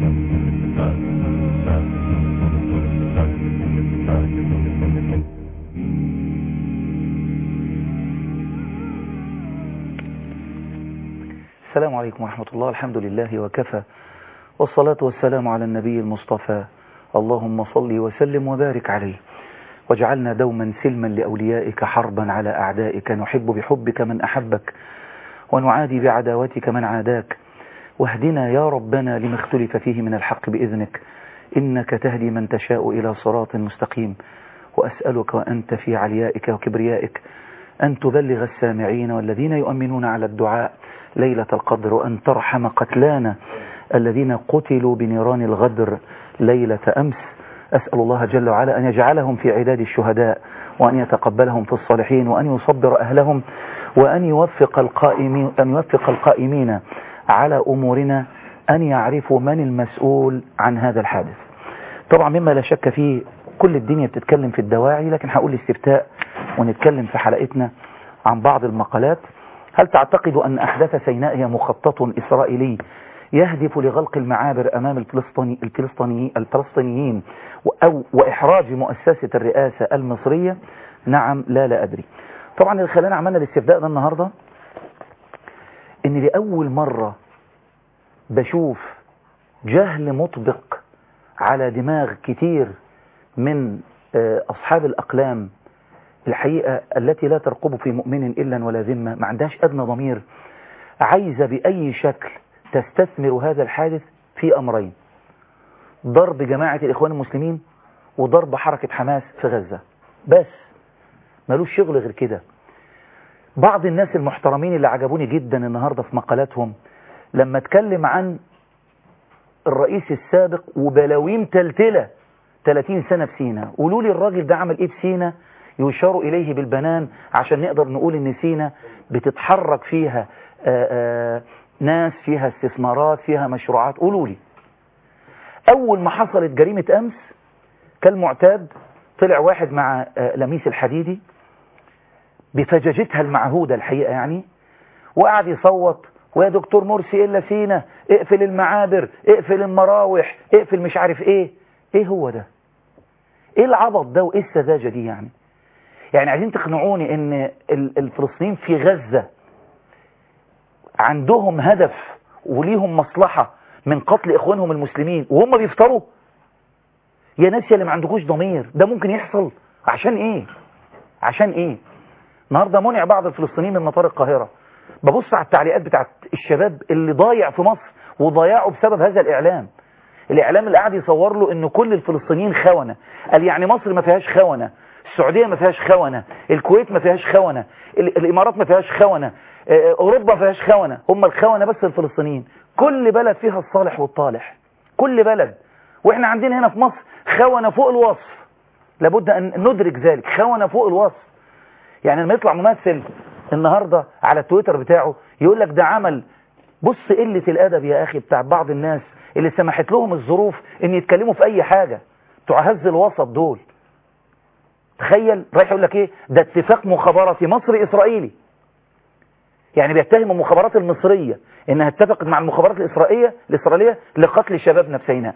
السلام عليكم ورحمة الله. الحمد لله وكفى، والصلاة والسلام على النبي المصطفى. اللهم صل وسلم وبارك عليه، واجعلنا دوما سلما لأوليائك، حربا على أعدائك، نحب بحبك من أحبك، ونعادي بعداوتك من عاداك. واهدنا يا ربنا لما اختلف فيه من الحق بإذنك، إنك تهدي من تشاء إلى صراط مستقيم. وأسألك وأنت في عليائك وكبريائك أن تبلغ السامعين والذين يؤمنون على الدعاء ليلة القدر، وأن ترحم قتلانا الذين قتلوا بنيران الغدر ليلة أمس. أسأل الله جل وعلا أن يجعلهم في عداد الشهداء، وأن يتقبلهم في الصالحين، وأن يصبر أهلهم، وأن يوفق القائمين على أمورنا أن يعرفوا من المسؤول عن هذا الحادث. طبعا مما لا شك فيه كل الدنيا بتتكلم في الدواعي، لكن هقول استفتاء ونتكلم في حلقتنا عن بعض المقالات. هل تعتقد أن أحداث سيناء هي مخطط إسرائيلي يهدف لغلق المعابر أمام الفلسطينيين وإحراج مؤسسة الرئاسة المصرية؟ نعم، لا أدري. طبعا اللي خلانا عملنا الاستفتاء ده النهاردة إن لأول مرة بشوف جهل مطبق على دماغ كتير من أصحاب الأقلام الحقيقة التي لا ترقب في مؤمن إلا ولا ذمة، ما عندهاش أدنى ضمير، عايزة بأي شكل تستثمر هذا الحادث في أمرين: ضرب جماعة الإخوان المسلمين، وضرب حركة حماس في غزة. بس ملوش شغل غير كده. بعض الناس المحترمين اللي عجبوني جدا النهاردة في مقالاتهم لما اتكلم عن الرئيس السابق وبلاويم تلتلة 30 سنة في سينا، قولوا لي الراجل ده عمل ايه في سينا يشار إليه بالبنان عشان نقدر نقول ان سينا بتتحرك فيها ناس، فيها استثمارات، فيها مشروعات؟ قولوا لي. أول ما حصلت جريمة أمس كالمعتاد طلع واحد مع لميس الحديدي بفجاجتها المعهودة الحقيقة يعني، وقعد يصوت: ويا دكتور مرسي إلا سينا، اقفل المعابر، اقفل المراوح، اقفل مش عارف ايه. ايه هو ده؟ ايه العبط ده وايه السذاجة دي يعني؟ يعني عايزين تقنعوني ان الفلسطينيين في غزة عندهم هدف وليهم مصلحة من قتل إخوانهم المسلمين وهم بيفطروا؟ يا ناس يا اللي ما عندكوش ضمير، ده ممكن يحصل؟ عشان ايه؟ عشان ايه؟ النهارده منع بعض الفلسطينيين من مطار القاهرة. ببص على التعليقات بتاعت الشباب اللي ضايع في مصر وضيعوا بسبب هذا الإعلام اللي قاعد يصور له ان كل الفلسطينيين خونة. قال يعني مصر ما فيهاش خونة، السعودية ما فيهاش خونة، الكويت ما فيهاش خونة، الإمارات ما فيهاش خونة، أوروبا ما فيهاش خونة، هم الخونة بس الفلسطينيين. كل بلد فيها الصالح والطالح، كل بلد. وإحنا عندنا هنا في مصر خونة فوق الوصف، لابد أن ندرك ذلك، خونة فوق الوصف. يعني لما يطلع ممثل النهاردة على التويتر بتاعه يقول لك ده عمل، بص قلة الأدب يا أخي بتاع بعض الناس اللي سمحت لهم الظروف ان يتكلموا في اي حاجة، بتوع هز الوسط دول. تخيل رايح يقول لك ايه؟ ده اتفاق مخابراتي مصري اسرائيلي، يعني بيتهم المخابرات المصرية انها اتفقت مع المخابرات الاسرائيلية لقتل شبابنا في سيناء.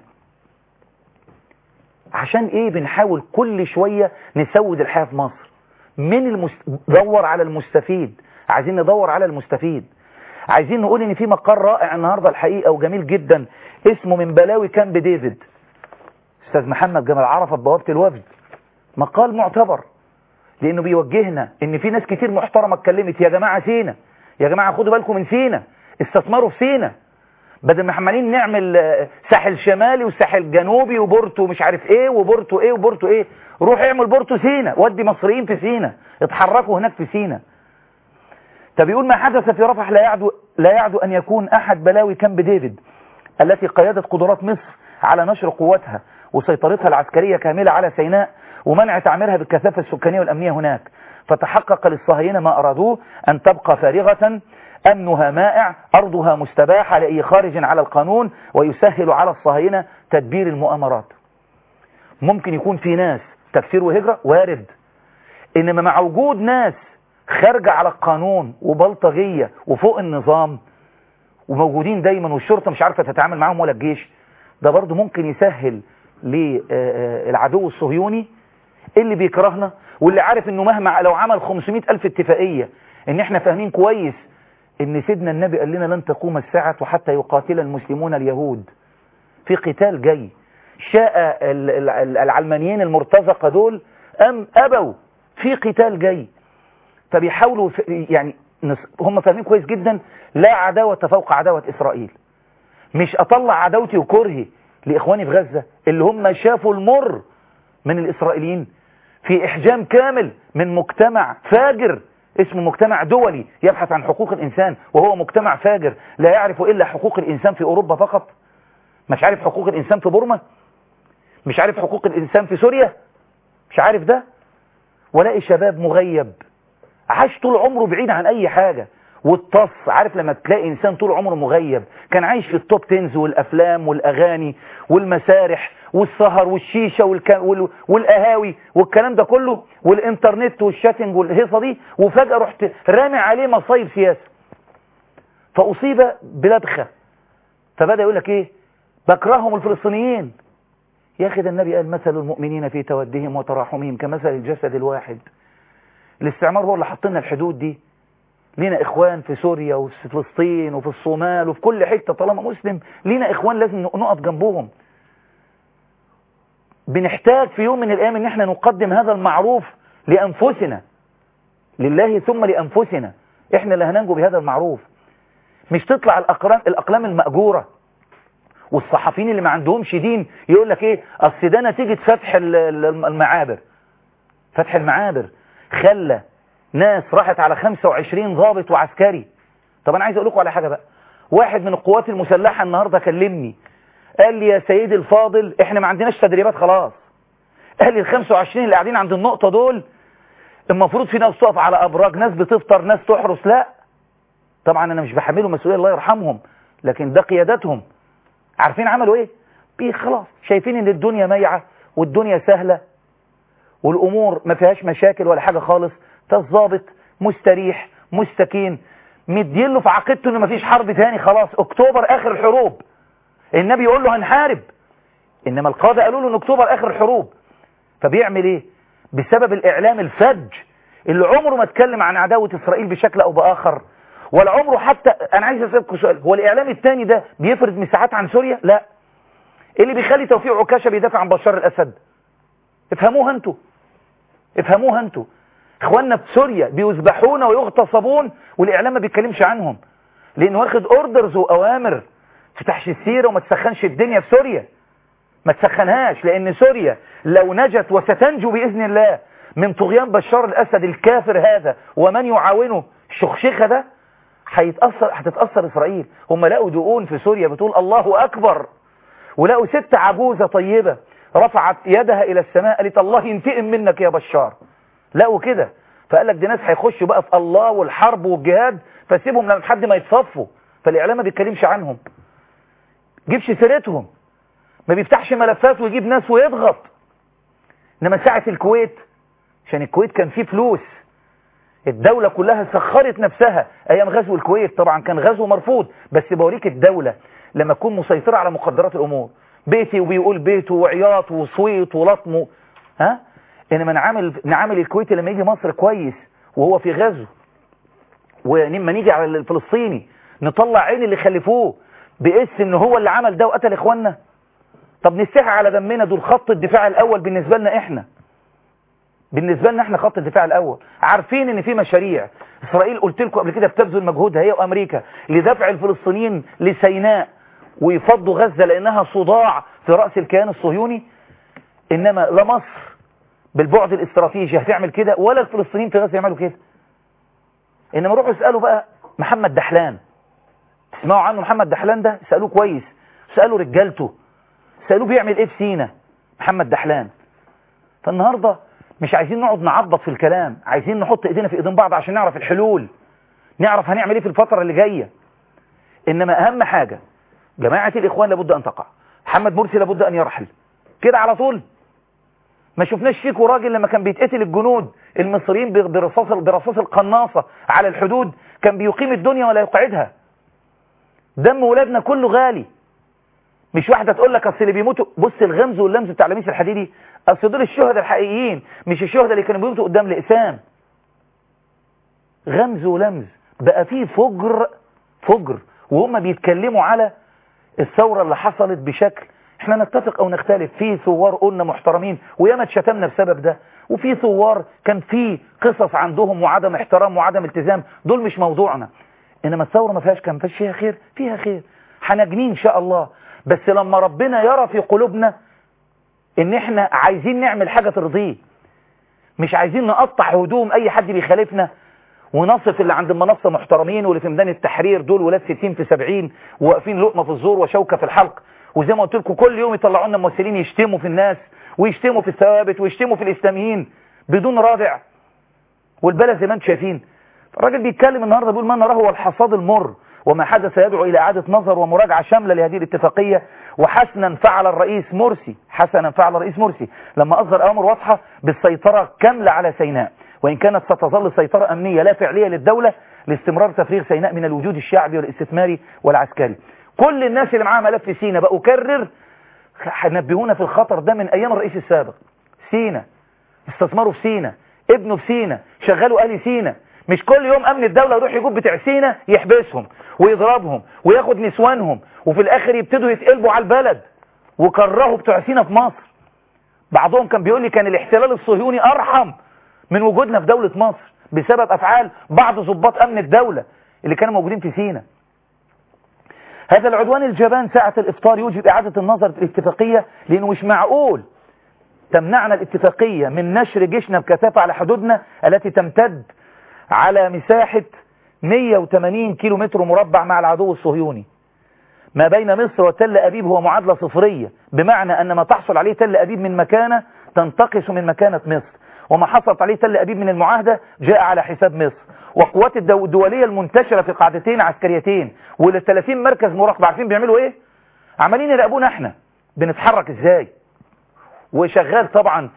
عشان ايه بنحاول كل شوية نسود الحياة في مصر؟ دور على المستفيد، عايزين ندور على المستفيد. عايزين نقول ان في مقال رائع النهاردة الحقيقة وجميل جدا اسمه من بلاوي كامب ديفيد، استاذ محمد جمال عرفة بوابة الوفد. مقال معتبر لانه بيوجهنا ان في ناس كتير محترمة اتكلمت: يا جماعة سينا، يا جماعة خدوا بالكم من سينا، استثمروا في سينا، بدل ما عمالين نعمل ساحل شمالي وساحل جنوبي وبورتو مش عارف ايه وبورتو ايه وبورتو ايه، روح اعمل بورتو سينا، ودي مصريين في سينا، اتحركوا هناك في سينا. طب يقول: ما حدث في رفح لا يعدو أن يكون أحد بلاوي كامب ديفيد التي قيادت قدرات مصر على نشر قوتها وسيطرتها العسكرية كاملة على سيناء ومنع تعميرها بالكثافة السكانية والأمنية هناك، فتحقق للصهاينة ما أرادوه أن تبقى فارغة، أمنها مائع، أرضها مستباحة لأي خارج على القانون، ويسهل على الصهاينة تدبير المؤامرات. ممكن يكون في ناس تكفير وهجرة، وارد، إنما مع وجود ناس خارجة على القانون وبلطجية وفوق النظام وموجودين دايما والشرطة مش عارفة تتعامل معهم ولا الجيش، ده برضو ممكن يسهل للعدو الصهيوني اللي بيكرهنا واللي عارف انه مهما لو عمل 500,000 اتفاقية، ان احنا فاهمين كويس ان سيدنا النبي قال لنا لن تقوم الساعة حتى يقاتل المسلمون اليهود، في قتال جاي. شاء العلمانيين المرتزقة دول ام ابوا، في قتال جاي. فبيحاولوا يعني هم فاهمين كويس جدا لا عداوة فوق عداوة اسرائيل. مش اطلع عداوتي وكرهي لاخواني في غزة اللي هم شافوا المر من الاسرائيليين في احجام كامل من مجتمع فاجر اسمه مجتمع دولي يبحث عن حقوق الانسان، وهو مجتمع فاجر لا يعرف الا حقوق الانسان في اوروبا فقط. مش عارف حقوق الانسان في بورما، مش عارف حقوق الانسان في سوريا، مش عارف ده. ولاقي شباب مغيب عاش طول عمره بعيد عن اي حاجة والطص. عارف لما تلاقي انسان طول عمره مغيب كان عايش في التوب تنز والافلام والاغاني والمسارح والسهر والشيشة والقهاوي والكلام ده كله والانترنت والشاتنج والهيصة دي، وفجأة رحت رامي عليه مصايب سياسة فأصيب بلدخة، فبدأ يقول لك ايه؟ بكرههم الفلسطينيين. يا اخي ده النبي قال مثل المؤمنين في تودهم وتراحمهم كمثل الجسد الواحد. الاستعمار هو اللي حط لنا الحدود دي. لينا اخوان في سوريا وفي فلسطين وفي الصومال وفي كل حتة، طالما مسلم لينا اخوان لازم نقف جنبهم. بنحتاج في يوم من الايام ان احنا نقدم هذا المعروف لانفسنا، لله ثم لانفسنا. احنا اللي هننجو بهذا المعروف. مش تطلع الاقلام المأجورة والصحفيين اللي ما عندهمش دين يقول لك ايه؟ اصل ده نتيجة فتح المعابر. فتح المعابر خلى ناس راحت على 25 ضابط وعسكري. طب انا عايز اقول لكم على حاجة بقى. واحد من القوات المسلحة النهاردة كلمني قال لي يا سيدي الفاضل احنا ما عندناش تدريبات خلاص. قال لي ال 25 اللي قاعدين عند النقطة دول المفروض في ناس تقف على ابراج، ناس بتفطر، ناس تحرس. لا طبعا انا مش بحملهم مسؤولية الله يرحمهم، لكن ده قيادتهم. عارفين عملوا ايه؟ خلاص شايفين ان الدنيا ميعة والدنيا سهلة والامور ما فيهاش مشاكل ولا حاجة خالص. فالضابط مستريح مستكين مدين له في عقيدته انه ما فيش حرب تاني، خلاص اكتوبر اخر الحروب. النبي يقول له هنحارب، انما القادة قالوا له ان اكتوبر اخر الحروب. فبيعمل ايه؟ بسبب الاعلام الفج اللي عمره ما اتكلم عن عداوة اسرائيل بشكل او باخر، ولا عمره حتى. انا عايز اسالكم سؤال، هو الاعلام الثاني ده بيفرض مساحات عن سوريا؟ لا. اللي بيخلي توفيق عكاشة بيدافع عن بشار الاسد؟ افهموها انتوا، افهموها انتوا. اخواننا في سوريا بيذبحون ويغتصبون والاعلام ما بيتكلمش عنهم، لانه واخد اوردرز واوامر تفتحش السيرة وما تسخنش الدنيا في سوريا، ما تسخنهاش. لان سوريا لو نجت وستنجو باذن الله من طغيان بشار الاسد الكافر هذا ومن يعاونه الشخشخة ده، هتتأثر اسرائيل. هم لقوا دقون في سوريا بتقول الله اكبر، ولقوا ست عجوزة طيبة رفعت يدها الى السماء قالت الله ينتقم منك يا بشار. لقوا كده، فقال لك دي ناس هيخشوا بقى في الله والحرب والجهاد، فسيبهم لحد ما يتصفوا. فالاعلام ما بيتكلمش عنهم، جيبش سيرتهم، ما بيفتحش ملفات ويجيب ناس ويضغط. انما ساعة الكويت، عشان الكويت كان فيه فلوس، الدولة كلها سخرت نفسها ايام غزو الكويت. طبعا كان غزو مرفوض، بس بوريك الدولة لما تكون مسيطرة على مقدرات الامور. بيتي وبيقول بيته وعياط وصويت ولطم انما نعامل الكويت لما يجي مصر كويس وهو في غزو، ولما نيجي على الفلسطيني نطلع عين اللي خلفوه باسم ان هو اللي عمل ده وقتل اخواننا. طب نستحي على دمنا. دول خط الدفاع الاول بالنسبة لنا احنا، بالنسبة لنا احنا خط الدفاع الاول. عارفين ان في مشاريع اسرائيل قلت لكم قبل كده بتبذل مجهودها هي وامريكا لدفع الفلسطينيين لسيناء ويفضوا غزة لانها صداع في رأس الكيان الصهيوني. انما لا مصر بالبعد الاستراتيجي هتعمل كده ولا الفلسطينيين في غزة يعملوا كده. انما روحوا اسألوا بقى محمد دحلان، تسمعوا عنه محمد دحلان ده؟ سألوه كويس، سألوا رجالته، سألوه بيعمل ايه في سينا محمد دحلان. فالنهاردة مش عايزين نقعد نعبط في الكلام، عايزين نحط ايدينا في ايدين بعض عشان نعرف الحلول، نعرف هنعمل ايه في الفترة اللي جاية. انما اهم حاجة جماعة الاخوان لابد ان تقع، محمد مرسي لابد ان يرحل كده على طول. ما شفناش فيكوا راجل لما كان بيتقتل الجنود المصريين برصاص القناصة على الحدود كان بيقيم الدنيا ولا يقعدها. دم ولادنا كله غالي، مش واحدة تقول لك اصل اللي بيموتوا، بص الغمز واللمز بتاع لميس الحديدي، اصل دول الشهداء الحقيقيين مش الشهداء اللي كانوا بيموتوا قدام الإقسام. غمز ولمز، بقى فيه فجر وهم بيتكلموا على الثورة اللي حصلت بشكل احنا نتفق او نختلف. في ثوار قلنا محترمين وياما اتشتمنا بسبب ده، وفي ثوار كان في قصص عندهم وعدم احترام وعدم التزام، دول مش موضوعنا. انما الثورة ما فيهاش كان فيها خير، فيها خير، هنجنيه ان شاء الله. بس لما ربنا يرى في قلوبنا ان احنا عايزين نعمل حاجة ترضيه، مش عايزين نقطع هدوم اي حد بيخالفنا ونصف اللي عند المنصة محترمين واللي في ميدان التحرير دول ولاد 60 في 70 وواقفين لقمة في الزور وشوكة في الحلق، وزي ما قلت لكم كل يوم يطلعوا لنا ممثلين يشتموا في الناس ويشتموا في الثوابت ويشتموا في الإسلاميين بدون رادع، والبلد زي ما انتم شايفين. الراجل بيتكلم النهارده بيقول ما نراه هو الحصاد المر، وما حدث يدعو إلى إعادة نظر ومراجعة شاملة لهذه الاتفاقية. وحسنا فعل الرئيس مرسي لما أصدر أمر واضحة بالسيطرة كاملة على سيناء، وإن كانت ستظل سيطرة أمنية لا فعلية للدولة لاستمرار تفريغ سيناء من الوجود الشعبي والاستثماري والعسكري. كل الناس اللي معاها ملف سيناء بقوا كرر نبهونا في الخطر ده من أيام الرئيس السابق. سيناء استثمروا في سيناء، ابنوا في سيناء، شغلوا أهل سيناء. مش كل يوم أمن الدولة يروح يجوب بتاع سيناء يحبسهم ويضربهم وياخد نسوانهم، وفي الآخر يبتدوا يتقلبوا على البلد وكرهوا بتوع سيناء في مصر. بعضهم كان بيقول لي كان الاحتلال الصهيوني أرحم من وجودنا في دولة مصر بسبب أفعال بعض ضباط أمن الدولة اللي كانوا موجودين في سيناء. هذا العدوان الجبان ساعة الإفطار يوجب إعادة النظر في الاتفاقية، لأنه مش معقول تمنعنا الاتفاقية من نشر جيشنا بكثافة على حدودنا التي تمتد على مساحة 180 كيلومتر مربع مع العدو الصهيوني. ما بين مصر وتل أبيب هو معادلة صفرية، بمعنى أن ما تحصل عليه تل أبيب من مكانة تنتقص من مكانة مصر، وما حصلت عليه تل أبيب من المعاهدة جاء على حساب مصر. وقوات الدولية المنتشرة في قاعدتين عسكريتين وال 30 مركز مراقبة عارفين بيعملوا ايه؟ عمالين يراقبونا احنا بنتحرك ازاي. وشغال طبعا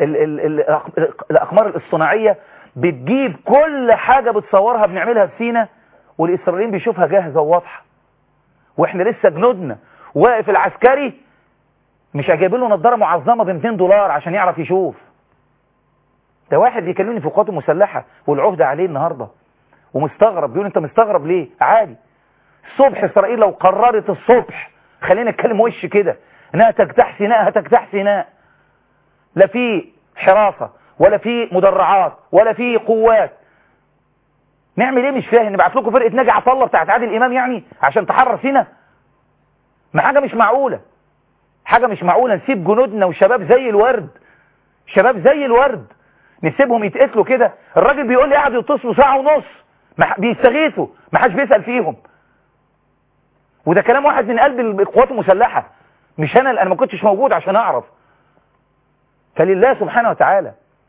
الأقمار الاصطناعية بتجيب كل حاجة بتصورها بنعملها في سيناء، والإسرائيليين بيشوفها جاهزة وواضحة، واحنا لسه جنودنا واقف العسكري مش هجيب له نظارة معظمة ب $200 عشان يعرف يشوف. ده واحد بيكلمني في القوات المسلحة والعهدة عليه النهاردة ومستغرب، بيقول انت مستغرب ليه؟ عادي. الصبح اسرائيل لو قررت الصبح خلينا نتكلم وش كده انها تجتاح سيناء هتجتاح سيناء، لا في حراسة ولا في مدرعات ولا في قوات. نعمل ايه؟ مش فاهم. نبعت لكم فرقة ناجي عطا الله بتاعت عادل امام يعني عشان تحرر سيناء؟ ما حاجة مش معقولة، حاجة مش معقولة. نسيب جنودنا وشباب زي الورد، شباب زي الورد نسيبهم يتقتلوا كده؟ الراجل بيقول لي قاعدوا يتصلوا ساعة ونص بيستغيثوا ما حدش بيسأل فيهم، وده كلام واحد من قلب القوات المسلحة، مش انا ما كنتش موجود عشان اعرف. فلله سبحانه وتعالى.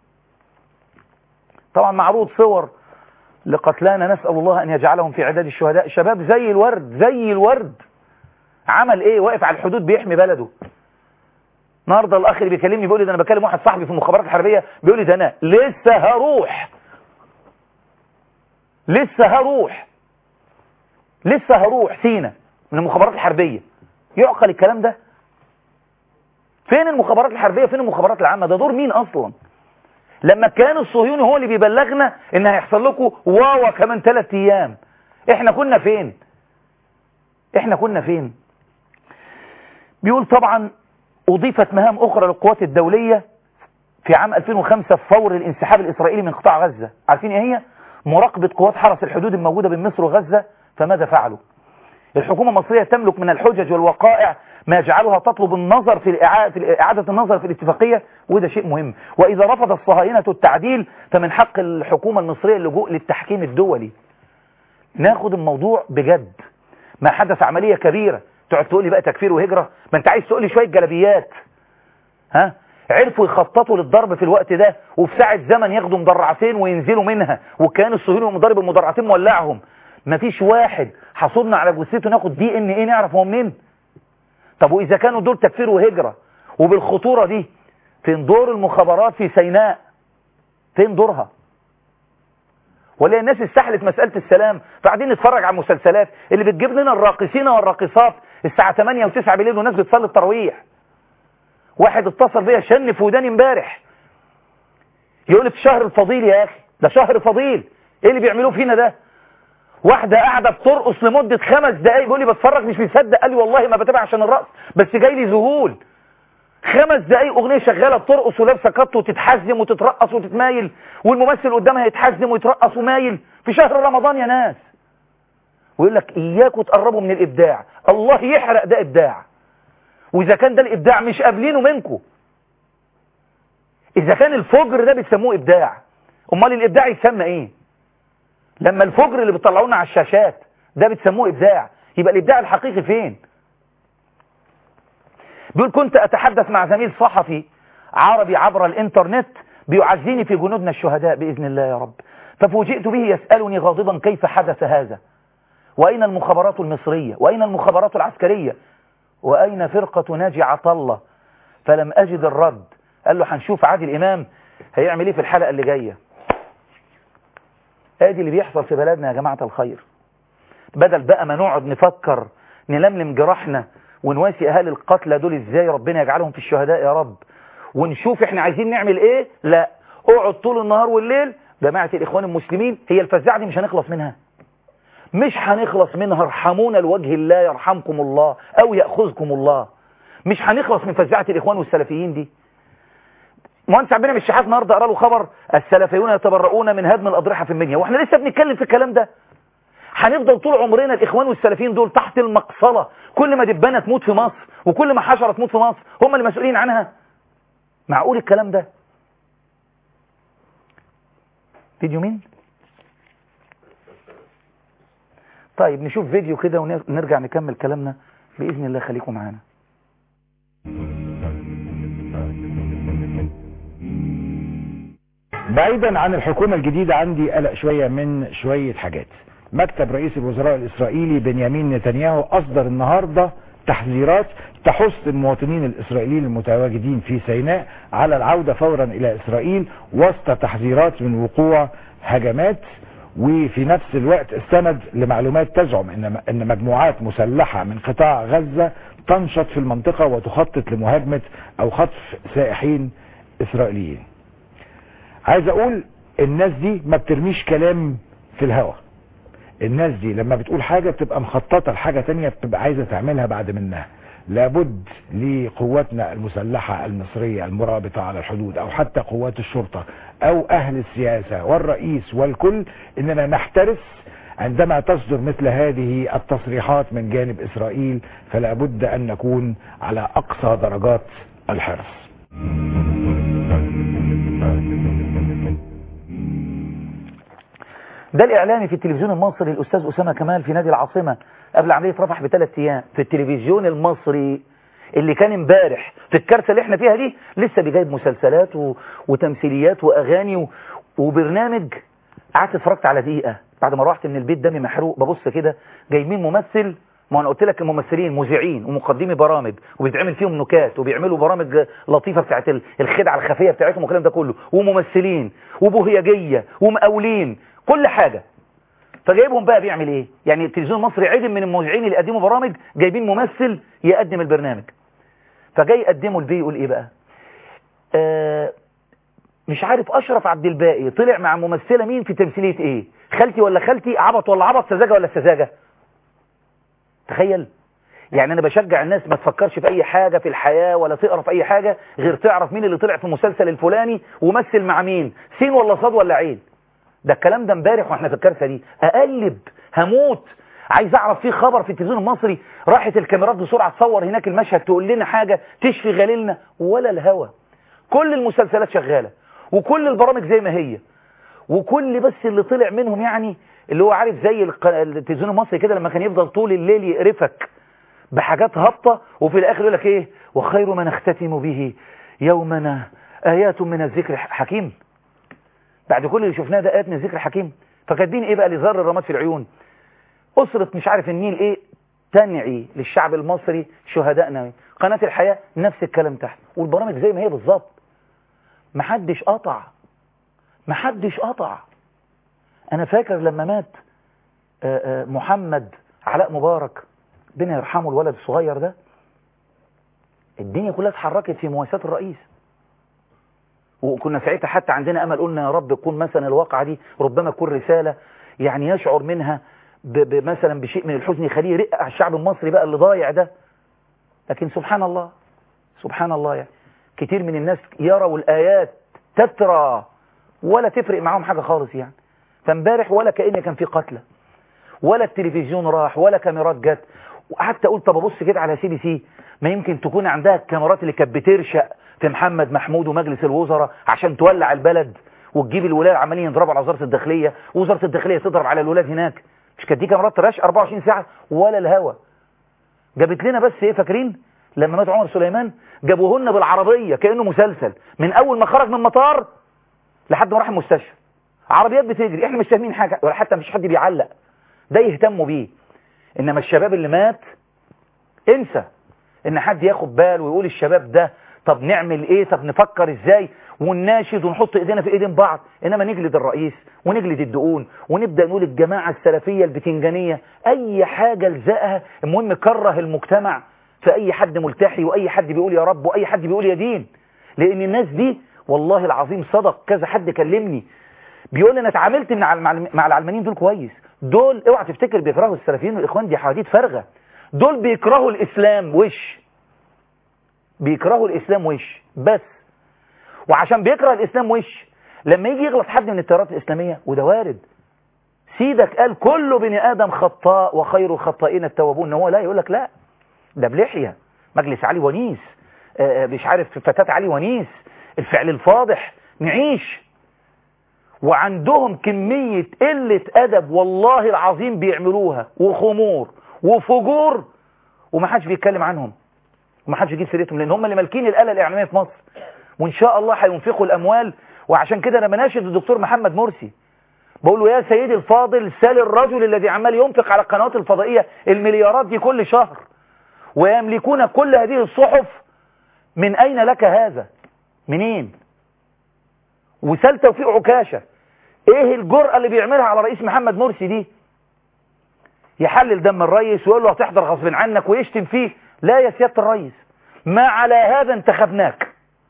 طبعا معروض صور لقتلانا، نسأل الله ان يجعلهم في عداد الشهداء، شباب زي الورد زي الورد. عمل ايه؟ واقف على الحدود بيحمي بلده. النهارده الاخ اللي بيكلمني بيقول لي ده انا بكلم واحد صاحبي في المخابرات الحربيه بيقول لي ده انا لسه هروح سينا من المخابرات الحربيه. يعقل الكلام ده؟ فين المخابرات الحربيه؟ فين المخابرات العامه؟ ده دور مين اصلا؟ لما كان الصهيوني هو اللي بيبلغنا ان هيحصل لكم واوا كمان 3 ايام، احنا كنا فين؟ بيقول طبعا أضيفت مهام أخرى للقوات الدولية في عام 2005 فور الانسحاب الإسرائيلي من قطاع غزة. عارفين إيه هي؟ مراقبة قوات حرس الحدود الموجودة بين مصر وغزة. فماذا فعلوا؟ الحكومة المصرية تملك من الحجج والوقائع ما يجعلها تطلب النظر في إعادة النظر في الاتفاقية، وده شيء مهم. وإذا رفض الصهاينة التعديل فمن حق الحكومة المصرية اللجوء للتحكيم الدولي. ناخد الموضوع بجد. ما حدث عملية كبيرة تقعد تقول لي بقى تكفير وهجرة؟ ما انت عايز تقول لي شوية جلبيات. ها؟ عرفوا يخططوا للضرب في الوقت ده، وفي ساعة زمن ياخدوا مدرعتين وينزلوا منها، وكان الصهيوني مضارب المدرعتين مولعهم. مفيش واحد حصلنا على جثته ناخد DNA نعرف هو منين. طب وإذا كانوا دول تكفير وهجرة وبالخطورة دي، فين دور المخابرات في سيناء؟ فين دورها؟ ولا الناس استحلت مسألة السلام، فقاعدين نتفرج على المسلسلات اللي بتجيب لنا الراقصين والراقصات الساعة 8 و9 بالليل والناس بتصلي التراويح. واحد اتصل بيا شن في وداني امبارح يقول لي في شهر الفضيل يا اخي، ده شهر فضيل، ايه اللي بيعملوه فينا ده؟ واحدة قاعدة بترقص لمدة 5 دقايق بيقول لي بتفرج مش مصدق، قال لي والله ما بتابع عشان الرقص بس جاي لي ذهول. 5 دقايق اغنية شغالة بترقص ولابسة كت وتتحزم وتترقص وتتمايل، والممثل قدامها يتحزم ويترقص ومايل في شهر رمضان يا ناس. ويقول لك اياكوا تقربوا من الابداع، الله يحرق ده ابداع. واذا كان ده الابداع مش قابلينه منكم. اذا كان الفجر ده بيسموه ابداع، امال الابداع يسمى ايه؟ لما الفجر اللي بيطلعونا على الشاشات ده بتسموه ابداع، يبقى الابداع الحقيقي فين؟ بيقول كنت اتحدث مع زميل صحفي عربي عبر الانترنت بيعزيني في جنودنا الشهداء باذن الله يا رب، ففوجئت به يسالني غاضبا كيف حدث هذا؟ واين المخابرات المصريه؟ واين المخابرات العسكريه؟ واين فرقه ناجي عطا الله؟ فلم اجد الرد. قال له هنشوف عادل امام هيعمل ايه في الحلقه اللي جايه. ادي اللي بيحصل في بلدنا يا جماعه الخير. بدل بقى ما نقعد نفكر نلملم جراحنا ونواسي اهالي القتلى دول ازاي ربنا يجعلهم في الشهداء يا رب، ونشوف احنا عايزين نعمل ايه، لا اقعد طول النهار والليل. جماعه الاخوان المسلمين هي الفزاعه دي مش هنخلص منها، مش هنخلص منها. ارحمونا لوجه الله يرحمكم الله او ياخذكم الله. مش هنخلص من فزاعه الاخوان والسلفيين دي. مهندس عبد المنعم الشحات النهارده قرا له خبر السلفيون يتبرؤون من هدم الاضرحه في المنيا، واحنا لسه بنتكلم في الكلام ده. هنفضل طول عمرنا الاخوان والسلفيين دول تحت المقصله، كل ما دبانه تموت في مصر وكل ما حشره تموت في مصر هم اللي مسؤولين عنها؟ معقول الكلام ده؟ فيديو مين؟ طيب نشوف فيديو كده ونرجع نكمل كلامنا باذن الله. خليكم معانا. بعيدا عن الحكومة الجديدة عندي قلق شوية من شوية حاجات. مكتب رئيس الوزراء الإسرائيلي بنيامين نتنياهو أصدر النهاردة تحذيرات تحث المواطنين الإسرائيليين المتواجدين في سيناء على العودة فورا إلى إسرائيل وسط تحذيرات من وقوع هجمات. وفي نفس الوقت استند لمعلومات تزعم ان مجموعات مسلحة من قطاع غزة تنشط في المنطقة وتخطط لمهاجمة او خطف سائحين إسرائيليين. عايز اقول الناس دي ما بترميش كلام في الهواء. الناس دي لما بتقول حاجة بتبقى مخططة لحاجة تانية بتبقى عايزة تعملها بعد منها. لابد لقواتنا المسلحة المصرية المرابطة على الحدود او حتى قوات الشرطة او اهل السياسة والرئيس والكل اننا نحترس عندما تصدر مثل هذه التصريحات من جانب اسرائيل. فلا بد ان نكون على اقصى درجات الحرص. ده الإعلامي في التلفزيون المصري الأستاذ أسامة كمال في نادي العاصمة قبل عملية رفح ب3 أيام في التلفزيون المصري اللي كان امبارح في الكارثة اللي احنا فيها دي لسه بيجايب مسلسلات وتمثيليات وأغاني وبرنامج. قعدت اتفرجت على دقيقة بعد ما روحت من البيت دمي محروق ببص كده جايبين ممثل. ما انا قلت لك الممثلين مذيعين ومقدمي برامج وبيتعمل فيهم نكات وبيعملوا برامج لطيفه بتاعت الخدعه الخفيه بتاعتهم والكلام ده كله وممثلين وبهيجيه ومقاولين كل حاجه. فجايبهم بقى بيعمل ايه؟ يعني التلفزيون المصري عدم من المذيعين اللي يقدموا برامج جايبين ممثل يقدم البرنامج. فجاي يقدمه البي يقول ايه بقى؟ مش عارف اشرف عبد الباقي طلع مع ممثله مين في تمثيليه ايه؟ خالتي ولا خالتي، عبط ولا عبط، سذاجه ولا سذاجه. تخيل. يعني انا بشجع الناس ما تفكرش في اي حاجة في الحياة ولا تقرا في اي حاجة غير تعرف مين اللي طلع في المسلسل الفلاني ومثل مع مين، سين ولا صاد ولا عين. ده الكلام ده امبارح واحنا في الكارثة دي. اقلب هموت عايز اعرف في خبر في التلفزيون المصري راحت الكاميرات بسرعة تصور هناك المشهد تقول لنا حاجة تشفي غليلنا ولا الهوى. كل المسلسلات شغالة وكل البرامج زي ما هي وكل بس اللي طلع منهم يعني اللي هو عارف زي التلفزيون المصري كده لما كان يفضل طول الليل يقرفك بحاجات هابطة وفي الاخر يقول لك ايه وخير ما نختتم به يومنا ايات من الذكر حكيم. بعد كل اللي شفناه ده ايات من الذكر حكيم. فكاتبين ايه بقى لزر الرماد في العيون. اسرة مش عارف النيل ايه تنعي للشعب المصري شهدائنا. قناة الحياة نفس الكلام تحت والبرامج زي ما هي بالظبط. محدش قطع. انا فاكر لما مات محمد علاء مبارك ربنا يرحمه الولد الصغير ده، الدنيا كلها اتحركت في مواساة الرئيس، وكنا ساعتها حتى عندنا امل، قلنا يا رب تكون مثلا الواقعة دي ربما تكون رسالة يعني يشعر منها مثلا بشيء من الحزن يخليه يرق على الشعب المصري بقى اللي ضايع ده. لكن سبحان الله سبحان الله، يعني كتير من الناس يروا الآيات تترى ولا تفرق معاهم حاجة خالص يعني. فامبارح ولا كأن كان في قتلى، ولا التلفزيون راح، ولا كاميرات جت. وحتى قلت طب ابص كده على CBC، ما يمكن تكون عندها الكاميرات اللي كانت بترشق في محمد محمود ومجلس الوزراء عشان تولع البلد وتجيب الولاد عمالين يضربوا على وزارة الداخلية، ووزارة الداخلية تضرب على الولاد هناك. مش كانت دي كاميرات رشق 24 ساعة ولا الهوا؟ جابت لنا بس ايه، فاكرين لما مات عمر سليمان جابوهن بالعربية كأنه مسلسل، من اول ما خرج من مطار لحد ما راح المستشفى، عربيات بتجري، احنا مش فاهمين حاجة ولا حتى مش حد بيعلق، ده يهتموا بيه. انما الشباب اللي مات انسى ان حد ياخد باله ويقول الشباب ده طب نعمل ايه، طب نفكر ازاي ونناشد ونحط ايدينا في ايدين بعض. انما نجلد الرئيس ونجلد الدقون ونبدأ نقول الجماعة السلفية البتنجانية اي حاجة لزقها، المهم كره المجتمع في اي حد ملتحي واي حد بيقول يا رب واي حد بيقول يا دين. لان الناس دي والله العظيم صدق، كذا حد كلمني بيقول لي انا اتعاملت مع العلمانيين دول كويس، دول اوعى تفتكر بيكرهوا السلفيين والاخوان، دي حواديت فارغه، دول بيكرهوا الاسلام وش، بيكرهوا الاسلام وش بس. وعشان بيكره الاسلام وش لما يجي يغلط حد من التيارات الاسلاميه، وده وارد، سيدك قال كل بني ادم خطاء وخير الخطائين التوابون، هو لا يقول لك لا ده بلحيه، مجلس علي ونيس، مش عارف فتاة علي ونيس، الفعل الفاضح نعيش. وعندهم كمية قلة أدب والله العظيم بيعملوها وخمور وفجور ومحدش بيتكلم عنهم ومحدش يجيب سيرتهم، لأن هم اللي مالكين الآلة الإعلامية في مصر، وإن شاء الله هينفقوا الأموال. وعشان كده أنا بناشد الدكتور محمد مرسي بقول له يا سيدي الفاضل، سال الرجل الذي عمال ينفق على القنوات الفضائية المليارات دي كل شهر ويملكون كل هذه الصحف، من أين لك هذا؟ منين؟ وسال توفيق عكاشة ايه الجرأة اللي بيعملها على رئيس محمد مرسي دي؟ يحلل دم الرئيس ويقول له هتحضر غصب عنك ويشتم فيه. لا يا سيادة الرئيس، ما على هذا انتخبناك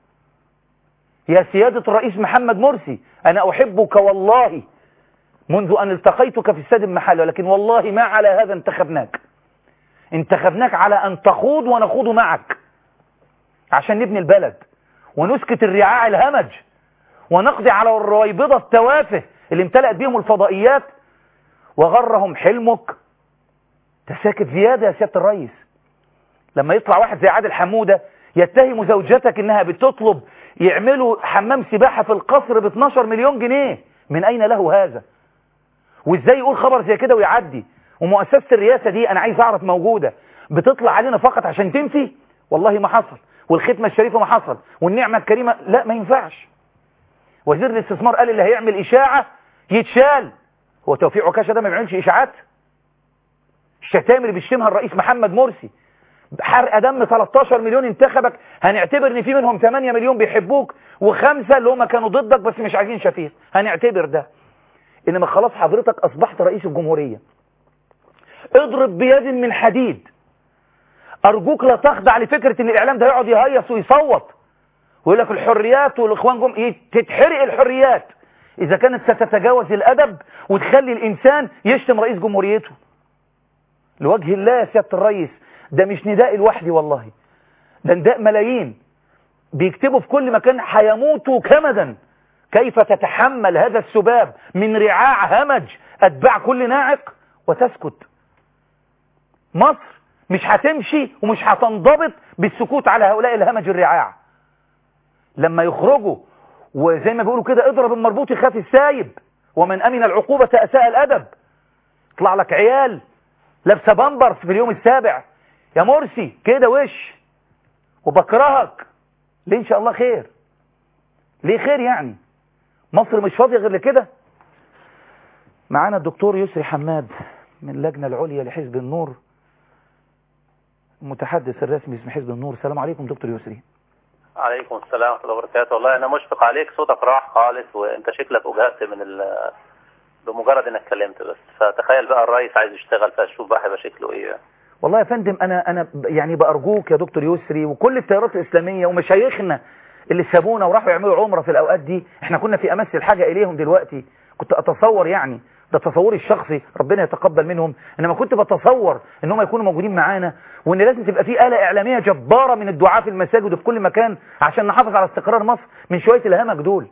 يا سيادة الرئيس محمد مرسي، انا احبك والله منذ ان التقيتك في استاد المحل، ولكن والله ما على هذا انتخبناك. انتخبناك على ان تخوض ونخوض معك عشان نبني البلد ونسكت الرعاع الهمج ونقضي على الرويبضة التوافه اللي امتلأت بيهم الفضائيات وغرهم حلمك. تساكت زيادة يا سيادة الرئيس. لما يطلع واحد زي عادل حمودة يتهم زوجتك انها بتطلب يعملوا حمام سباحة في القصر ب 12 مليون جنيه، من اين له هذا؟ وازاي يقول خبر زي كده ويعدي؟ ومؤسسة الرئاسة دي انا عايز اعرف موجودة بتطلع علينا فقط عشان تنفي؟ والله ما حصل، والختمة الشريفة ما حصل، والنعمة الكريمة لا ما ينفعش. وزير الاستثمار قال اللي هيعمل إشاعة يتشال. هو توفيق عكاشة ده ما بيعملش إشاعات؟ الشتائم اللي بيشتمها الرئيس محمد مرسي، حرق دم 13 مليون انتخبك، هنعتبر ان في منهم 8 مليون بيحبوك و5 اللي هم كانوا ضدك بس مش عايزين شفيق، هنعتبر ده. انما خلاص حضرتك اصبحت رئيس الجمهورية، اضرب بيد من حديد. ارجوك لا تخضع لفكرة ان الاعلام ده يقعد يهيص ويصوت ويقول لك الحريات والاخوان جم، تتحرق الحريات اذا كانت ستتجاوز الادب وتخلي الانسان يشتم رئيس جمهوريته. لوجه الله يا سيادة الرئيس، ده مش نداء لوحدي والله، ده نداء ملايين بيكتبوا في كل مكان هيموتوا كمدا. كيف تتحمل هذا السباب من رعاع همج اتباع كل ناعق وتسكت؟ مصر مش هتمشي ومش هتنضبط بالسكوت على هؤلاء الهمج الرعاع. لما يخرجوا وزي ما بيقولوا كده اضرب المربوط يخاف السايب، ومن امن العقوبة اساء الادب. يطلع لك عيال لابسه بامبر في اليوم السابع، يا مرسي كده وش وبكرهك ليه؟ ان شاء الله خير. ليه خير يعني؟ مصر مش فاضيه غير لكده. معانا الدكتور يسري حماد من اللجنه العليا لحزب النور، المتحدث الرسمي باسم حزب النور. السلام عليكم دكتور يسري. عليكم السلام ورحمة الله وبركاته. والله أنا مشفق عليك، صوتك راح خالص وأنت شكلك أجهدت من بمجرد إنك اتكلمت بس. فتخيل بقى الرئيس عايز يشتغل، فشوف بقى هيبقى شكله إيه. والله يا فندم انا يعني بارجوك يا دكتور يسري وكل التيارات الاسلاميه ومشايخنا اللي سابونا وراحوا يعملوا عمره في الاوقات دي، احنا كنا في امس الحاجه اليهم دلوقتي. كنت اتصور يعني، ده تصوري الشخصي ربنا يتقبل منهم، انما كنت بتصور ان هم يكونوا موجودين معانا، وان لازم تبقى في آلة اعلاميه جباره من الدعاة في المساجد وفي كل مكان عشان نحافظ على استقرار مصر من شويه الهمج دول.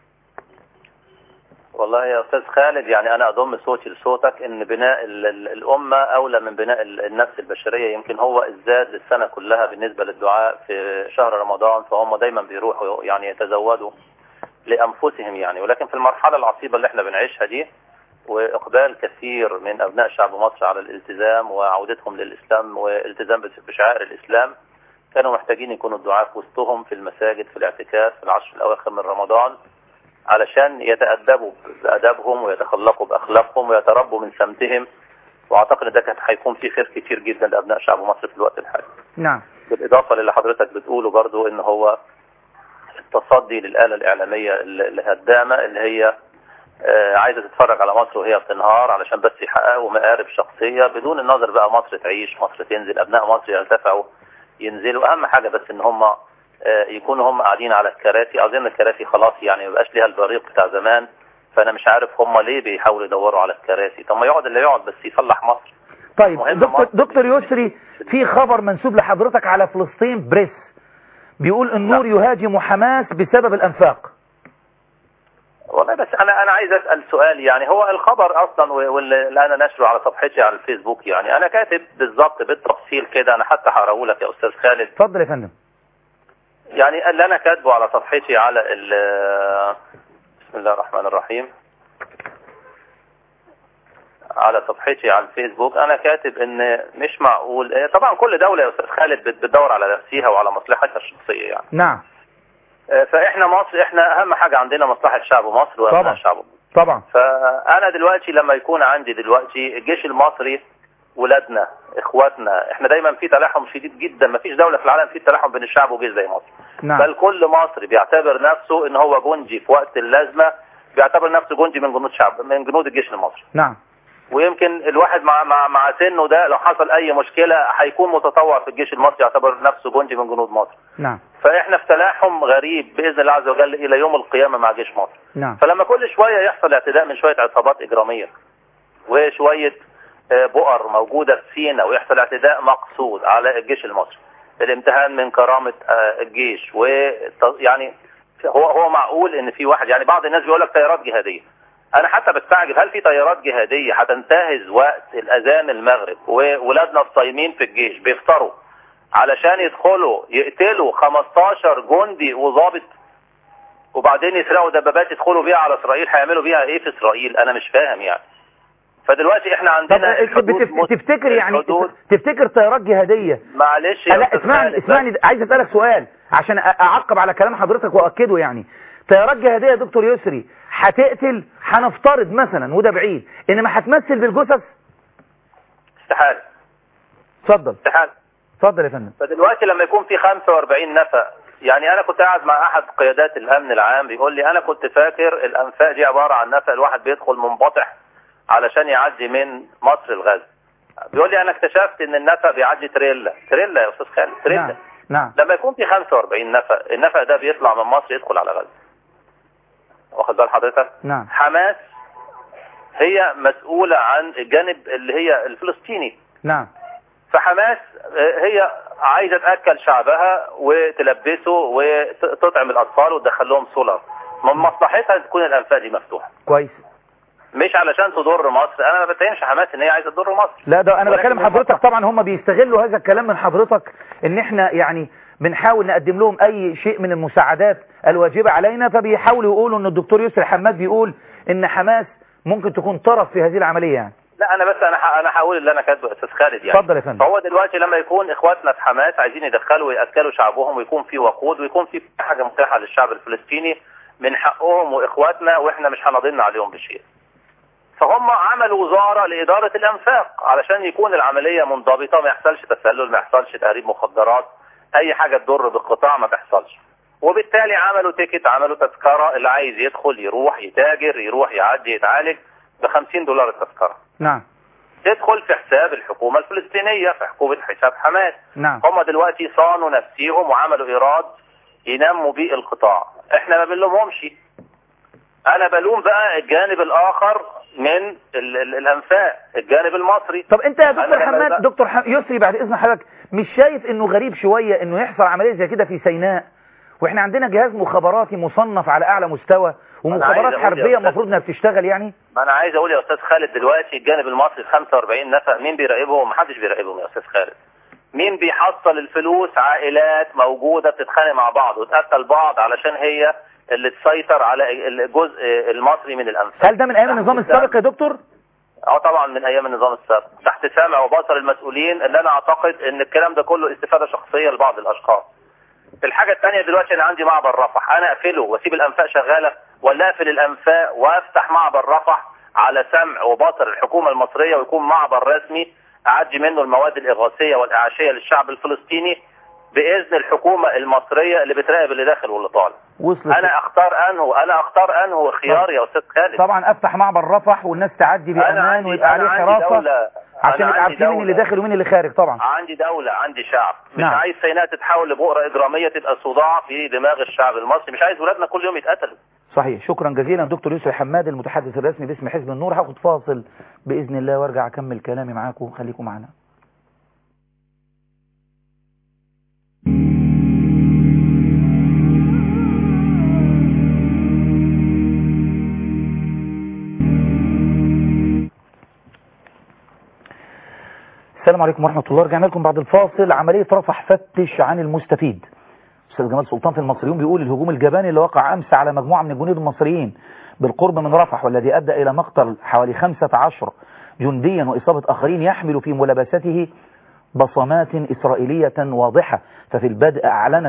والله يا أستاذ خالد، يعني أنا أضم صوتي لصوتك إن بناء الأمة أولى من بناء النفس البشرية. يمكن هو ازداد للسنة كلها بالنسبة للدعاء في شهر رمضان، فهم دايما بيروحوا يعني يتزودوا لأنفسهم يعني. ولكن في المرحلة العصيبة اللي احنا بنعيشها دي، وإقبال كثير من أبناء شعب مصر على الالتزام وعودتهم للإسلام والالتزام بشعائر الإسلام، كانوا محتاجين يكونوا الدعاء في وسطهم في المساجد في الاعتكاف في العشر الأواخر من رمضان، علشان يتأدبوا بأدابهم ويتخلقوا بأخلاقهم ويتربوا من سمتهم. واعتقد ده كان هيكون في خير كتير جدا لأبناء شعب مصر في الوقت الحالي. نعم. بالإضافة للي حضرتك بتقوله برضو إن هو التصدي للآلة الإعلامية الهدامة اللي هي عايزة تتفرج على مصر وهي بتنهار علشان بس يحققوا مآرب شخصية بدون النظر بقى مصر تعيش مصر تنزل، أبناء مصر يرتفعوا ينزلوا. أهم حاجة بس إن هم يكونوا هم قاعدين على الكراسي. أظن الكراسي خلاص يعني ما بقاش ليها البريق بتاع زمان، فأنا مش عارف هم ليه بيحاولوا يدوروا على الكراسي. طب ما يقعد اللي يقعد بس يصلح مصر. طيب دكتور يسري، في خبر منسوب لحضرتك على فلسطين بريس بيقول النور يهاجم حماس بسبب الأنفاق. والله بس أنا عايز أسأل سؤال. يعني هو الخبر أصلا واللي أنا نشره على صفحتي على الفيسبوك، يعني أنا كاتب بالظبط بالتفصيل كده، أنا حتى هقراه لك يا أستاذ خالد. اتفضل يا فندم. يعني اللي أنا كاتبه على صفحتي على بسم الله الرحمن الرحيم، على صفحتي على الفيسبوك أنا كاتب إن مش معقول. طبعا كل دولة يا أستاذ خالد بتدور على نفسها وعلى مصلحتها الشخصية يعني. نعم. فإحنا مصر، إحنا أهم حاجة عندنا مصلحة شعب مصر وأبناء شعب مصر. طبعا. فأنا دلوقتي لما يكون عندي دلوقتي الجيش المصري ولادنا إخواتنا، إحنا دايما في تلاحم شديد جدا، ما فيش دولة في العالم في تلاحم بين الشعب والجيش زي مصر. نعم. بل كل مصري بيعتبر نفسه إن هو جندي في وقت اللازمة، بيعتبر نفسه جندي من جنود الجيش المصري. نعم. ويمكن الواحد مع سنه ده لو حصل أي مشكلة هيكون متطوع في الجيش المصري، يعتبر نفسه جندي من جنود مصر. نعم. فإحنا في تلاحم غريب بإذن الله عز وجل إلى يوم القيامة مع جيش مصر. نعم. فلما كل شوية يحصل اعتداء من شوية عصابات إجرامية وشوية بؤر موجودة في سينا، ويحصل اعتداء مقصود على الجيش المصري، الامتهان من كرامة الجيش، ويعني هو معقول ان في واحد، يعني بعض الناس بيقول لك طيارات جهادية. انا حتى بستعجب، هل في طيارات جهادية هتنتهز وقت الاذان المغرب وولادنا الصايمين في الجيش بيفطروا علشان يدخلوا يقتلوا 15 جندي وضابط، وبعدين يسرقوا دبابات يدخلوا بيها على اسرائيل؟ هيعملوا بيها ايه في اسرائيل؟ انا مش فاهم يعني. فدلوقتي احنا عندنا تفتكر يعني تفتكر طيارات جهادية؟ معلش لا اسمعني عايز اسالك سؤال عشان اعقب على كلام حضرتك واكده. يعني طيارات جهادية يا دكتور يسري هتقتل، هنفترض مثلا وده بعيد، انما هتمثل بالجثث؟ استحاله. اتفضل. استحاله. اتفضل يا فندم. فدلوقتي لما يكون في 45 نفق، يعني انا كنت قاعد مع احد قيادات الامن العام بيقول لي انا كنت فاكر الانفاق دي عبارة عن نفق الواحد بيدخل منبطح علشان يعدي من مصر لغزة. بيقول لي انا اكتشفت ان النفق بيعدي تريلا يا استاذ خالد، تريلا. نعم. لما يكون في 45 نفق، النفق ده بيطلع من مصر يدخل على غزة. واخد بال حضرتك؟ نعم. حماس هي مسؤولة عن الجانب اللي هي الفلسطيني. نعم. فحماس هي عايزة تأكل شعبها وتلبسه وتطعم الأطفال وتدخل لهم سولار. من مصلحتها تكون الأنفاق دي مفتوحة. كويس. مش علشان تضر مصر. أنا ما بتهمش حماس إن هي عايزة تضر مصر. لا ده أنا بكلم حضرتك، طبعا هم بيستغلوا هذا الكلام من حضرتك إن إحنا يعني بنحاول نقدم لهم أي شيء من المساعدات الواجبة علينا، فبيحاولوا يقولوا إن الدكتور يسري حماد بيقول إن حماس ممكن تكون طرف في هذه العملية يعني. لا انا هقول اللي انا كاتبه استاذ خالد يعني. اتفضل يا فندم. فهو دلوقتي لما يكون اخواتنا في حماس عايزين يدخلوا ويأكلوا شعبهم، ويكون في وقود ويكون في حاجه متاحه للشعب الفلسطيني، من حقهم واخواتنا، واحنا مش هنضن عليهم بشيء. فهم عملوا وزاره لاداره الانفاق علشان يكون العمليه منضبطه، ما يحصلش تسلل، ما يحصلش تهريب مخدرات، اي حاجه تضر بالقطاع ما تحصلش. وبالتالي عملوا تيكت، عملوا تذكره، اللي عايز يدخل يروح يتاجر، يروح يعدي يتعالج ب$50 التذكره. نعم. تدخل في حساب الحكومة الفلسطينية، في حساب حماس. نعم. هم دلوقتي صانوا نفسيهم وعملوا إيراد ينموا بيه القطاع. احنا ما بنلومهمش. انا بلوم بقى الجانب الاخر من الانفاق، الجانب المصري. طب انت يا دكتور حماد، دكتور يسري بعد اذن حضرتك، مش شايف انه غريب شوية انه يحصل عملية زي كده في سيناء، واحنا عندنا جهاز مخابراتي مصنف على اعلى مستوى ومخابرات حربية المفروض انها بتشتغل يعني؟ ما انا عايز اقول يا استاذ خالد، دلوقتي الجانب المصري 45 نفق، مين بيراقبهم؟ محدش بيراقبهم يا استاذ خالد. مين بيحصل الفلوس؟ عائلات موجودة بتتخانق مع بعض وتقتل بعض علشان هي اللي تسيطر على الجزء المصري من الانفاق. هل ده من ايام النظام السابق يا دكتور؟ طبعا من ايام النظام السابق، تحت سمع وبصر المسؤولين، اللي انا اعتقد ان الكلام ده كله استفادة شخصية لبعض الاشخاص. الحاجة الثانية دلوقتي انا عندي معبر رفح، انا اقفله واسيب الانفاق شغالة، ولا اقفل الانفاق وافتح معبر رفح على سمع وبصر الحكومة المصرية ويكون معبر رسمي اعدي منه المواد الاغاثية والاعاشية للشعب الفلسطيني باذن الحكومة المصرية اللي بتراقب اللي داخل واللي طالع. انا اختار انه خيار يا استاذ خالد. طبعا افتح معبر رفح والناس تعدي بامان ويبقى عليه حراسة عشان يبقى عارفين مين اللي داخل ومين اللي خارج. طبعا عندي دولة، عندي شعب، مش نعم. عايز سيناء تتحول لبؤرة اجرامية تبقى صداع في دماغ الشعب المصري، مش عايز ولادنا كل يوم يتقتلوا. صحيح. شكرا جزيلا دكتور يسري حماد المتحدث الرسمي باسم حزب النور. هاخد فاصل باذن الله وارجع اكمل كلامي معاكم، خليكم معنا. السلام عليكم ورحمة الله. رجعنا لكم بعد الفاصل. عملية رفح فتش عن المستفيد. أستاذ جمال سلطان في المصريون بيقول الهجوم الجباني اللي وقع أمس على مجموعة من الجنود المصريين بالقرب من رفح والذي أدى إلى مقتل حوالي 15 جنديا وإصابة آخرين يحمل في ملابسته بصمات إسرائيلية واضحة. ففي البدء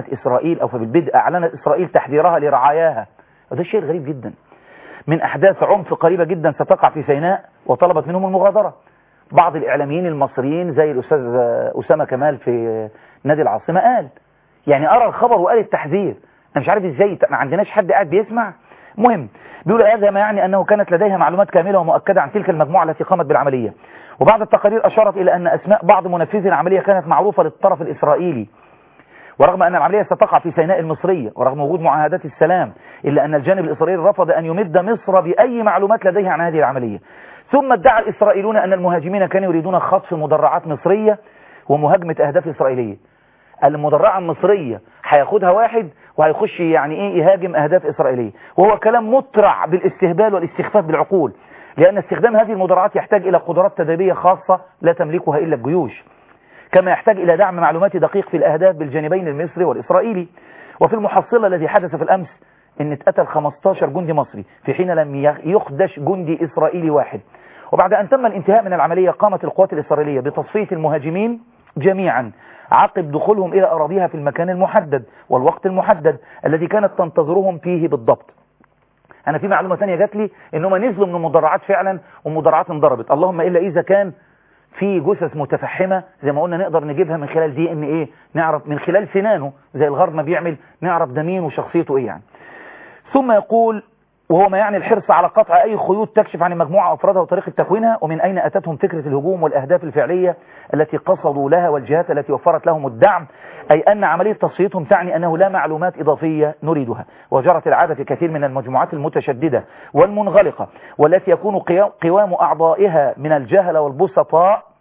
أعلنت إسرائيل تحذيرها لرعاياها. وده شيء غريب جدا من أحداث عنف قريبة جدا ستقع في سيناء، وطلبت منهم المغادرة. بعض الإعلاميين المصريين زي الأستاذ أسامة كمال في نادي العاصمة قال يعني أرى الخبر وقال التحذير. أنا مش عارف إزاي ما عندناش حد قاعد بيسمع. مهم بيقول هذا ما يعني أنه كانت لديها معلومات كاملة ومؤكدة عن تلك المجموعة التي قامت بالعملية. وبعض التقارير أشارت إلى أن أسماء بعض منفذي العملية كانت معروفة للطرف الإسرائيلي. ورغم أن العملية ستقع في سيناء المصرية ورغم وجود معاهدات السلام، إلا أن الجانب الإسرائيلي رفض أن يمد مصر بأي معلومات لديها عن هذه العملية. ثم ادعى الإسرائيليون أن المهاجمين كانوا يريدون خطف مدرعات مصرية ومهاجمة أهداف إسرائيلية. المدرعة المصرية هياخدها واحد وهيخش يعني إيه يهاجم أهداف إسرائيلية، وهو كلام مطرع بالاستهبال والاستخفاف بالعقول، لأن استخدام هذه المدرعات يحتاج إلى قدرات تدريبية خاصة لا تملكها إلا الجيوش، كما يحتاج إلى دعم معلوماتي دقيق في الأهداف بالجانبين المصري والإسرائيلي. وفي المحصلة الذي حدث في الأمس إن اتقتل 15 جندي مصري في حين لم يخدش جندي إسرائيلي واحد. وبعد أن تم الانتهاء من العملية قامت القوات الإسرائيلية بتصفية المهاجمين جميعا عقب دخولهم إلى أراضيها في المكان المحدد والوقت المحدد الذي كانت تنتظرهم فيه بالضبط. أنا في معلومة ثانية جات لي إنهم نزلوا من المدرعات فعلا ومدرعات انضربت، اللهم إلا إذا كان في جثث متفحمة زي ما قلنا نقدر نجيبها من خلال DNA، نعرف من خلال سنانه زي الغرب ما بيعمل، نعرف ده مين وشخصيته إيه يعني. ثم يقول وهو ما يعني الحرص على قطع أي خيوط تكشف عن المجموعة أفرادها وطريقة تكوينها ومن أين أتتهم فكرة الهجوم والأهداف الفعلية التي قصدوا لها والجهات التي وفرت لهم الدعم، أي أن عملية تصفيتهم تعني أنه لا معلومات إضافية نريدها. وجرت العادة في كثير من المجموعات المتشددة والمنغلقة والتي يكون قوام أعضائها من الجهلة والبسطاء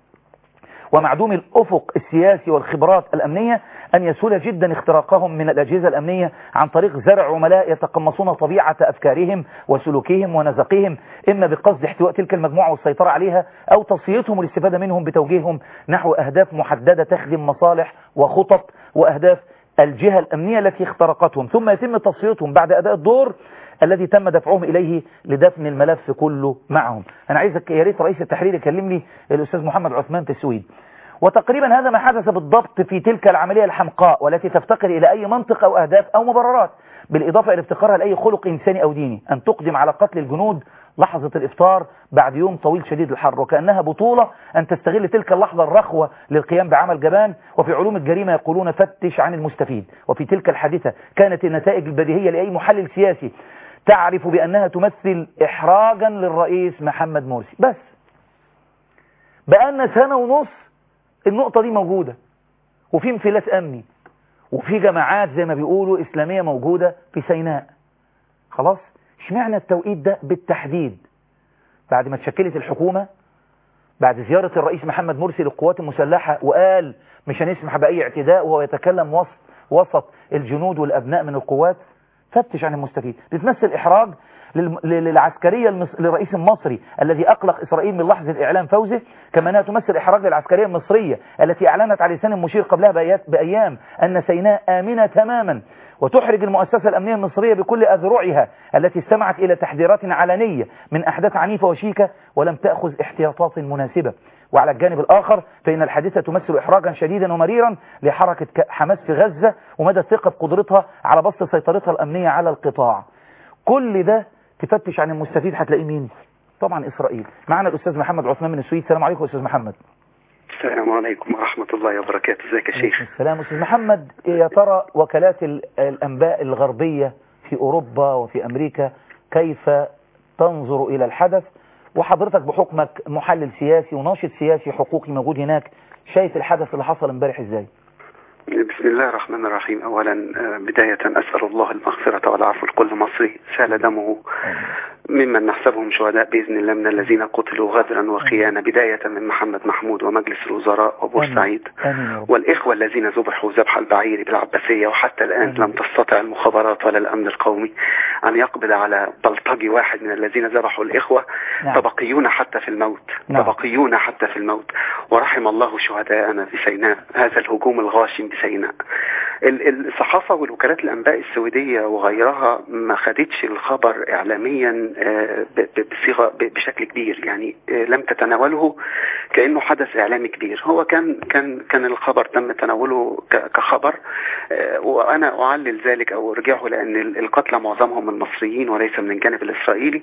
ومعدوم الأفق السياسي والخبرات الأمنية أن يسهل جدا اختراقهم من الأجهزة الأمنية عن طريق زرع عملاء يتقمصون طبيعة أفكارهم وسلوكهم ونزقهم، إما بقصد احتواء تلك المجموعة والسيطرة عليها أو تصفيتهم والاستفادة منهم بتوجيههم نحو أهداف محددة تخدم مصالح وخطط وأهداف الجهة الأمنية التي اخترقتهم، ثم يتم تصفيتهم بعد أداء الدور الذي تم دفعهم إليه لدفن الملف كله معهم. أنا عايزك يا ريت رئيس التحرير يكلم لي الأستاذ محمد عثمان في السويد. وتقريبا هذا ما حدث بالضبط في تلك العملية الحمقاء والتي تفتقر إلى أي منطق أو أهداف أو مبررات، بالإضافة إلى افتقارها لأي خلق إنساني أو ديني، أن تقدم على قتل الجنود لحظة الإفطار بعد يوم طويل شديد الحر، وكأنها بطولة أن تستغل تلك اللحظة الرخوة للقيام بعمل جبان. وفي علوم الجريمة يقولون فتش عن المستفيد. وفي تلك الحادثة كانت النتائج البديهية لأي محلل سياسي تعرف بأنها تمثل إحراجا للرئيس محمد مرسي. بس بقالنا سنة ونص النقطة دي موجودة، وفي انفلات أمني، وفي جماعات زي ما بيقولوا إسلامية موجودة في سيناء. خلاص، اشمعنى التوقيت ده بالتحديد؟ بعد ما تشكلت الحكومة، بعد زيارة الرئيس محمد مرسي للقوات المسلحة وقال مش هنسمح بأي اعتداء، وهو يتكلم وسط الجنود والأبناء من القوات، فتش عن المستفيد. بتمثل إحراج للعسكرية للرئيس المصري الذي أقلق إسرائيل من لحظة إعلان فوزه، كما أنها تمثل إحراج للعسكرية المصرية التي أعلنت على لسان المشير قبلها بأيام أن سيناء آمنة تماما، وتحرج المؤسسة الأمنية المصرية بكل أذرعها التي استمعت إلى تحذيرات علنية من أحداث عنيفة وشيكة ولم تأخذ احتياطات مناسبة. وعلى الجانب الآخر فإن الحادثة تمثل إحراجا شديدا ومريرا لحركة حماس في غزة ومدى الثقة بقدرتها على بسط سيطرتها الأمنية على القطاع. كل ده تفتش عن المستفيد هتلاقيه مين؟ طبعا إسرائيل. معنا الأستاذ محمد عثمان من السويد. السلام عليكم أستاذ محمد. السلام عليكم ورحمة الله وبركاته. ازيك يا شيخ؟ السلام أستاذ محمد. يا ترى وكالات الأنباء الغربية في أوروبا وفي أمريكا كيف تنظر إلى الحدث؟ وحضرتك بحكمك محلل سياسي وناشط سياسي حقوقي موجود هناك، شايف الحدث اللي حصل امبارح ازاي؟ بسم الله الرحمن الرحيم. أولا بداية أسأل الله المغفرة والعفو لكل مصري سال دمه ممن نحسبهم شهداء بإذن الله من الذين قتلوا غدرا وخيانة، بداية من محمد محمود ومجلس الوزراء وبورسعيد والإخوة الذين ذبحوا ذبح البعير بالعباسية، وحتى الآن لم تستطع المخابرات ولا الأمن القومي أن يقبض على بلطجي واحد من الذين ذبحوا الإخوة. تبقيون حتى في الموت، تبقيون حتى في الموت. ورحم الله شهداءنا في سيناء، هذا الهجوم الغاشم بسيناء. الصحافة والوكالات الأنباء السويدية وغيرها ما خدتش الخبر إعلاميا بصيغة بشكل كبير، يعني لم تتناوله كأنه حدث إعلامي كبير. هو كان الخبر تم تناوله كخبر، وأنا أعلل ذلك أو أرجعه لأن القتلى معظمهم من مصريين وليس من الجانب الإسرائيلي،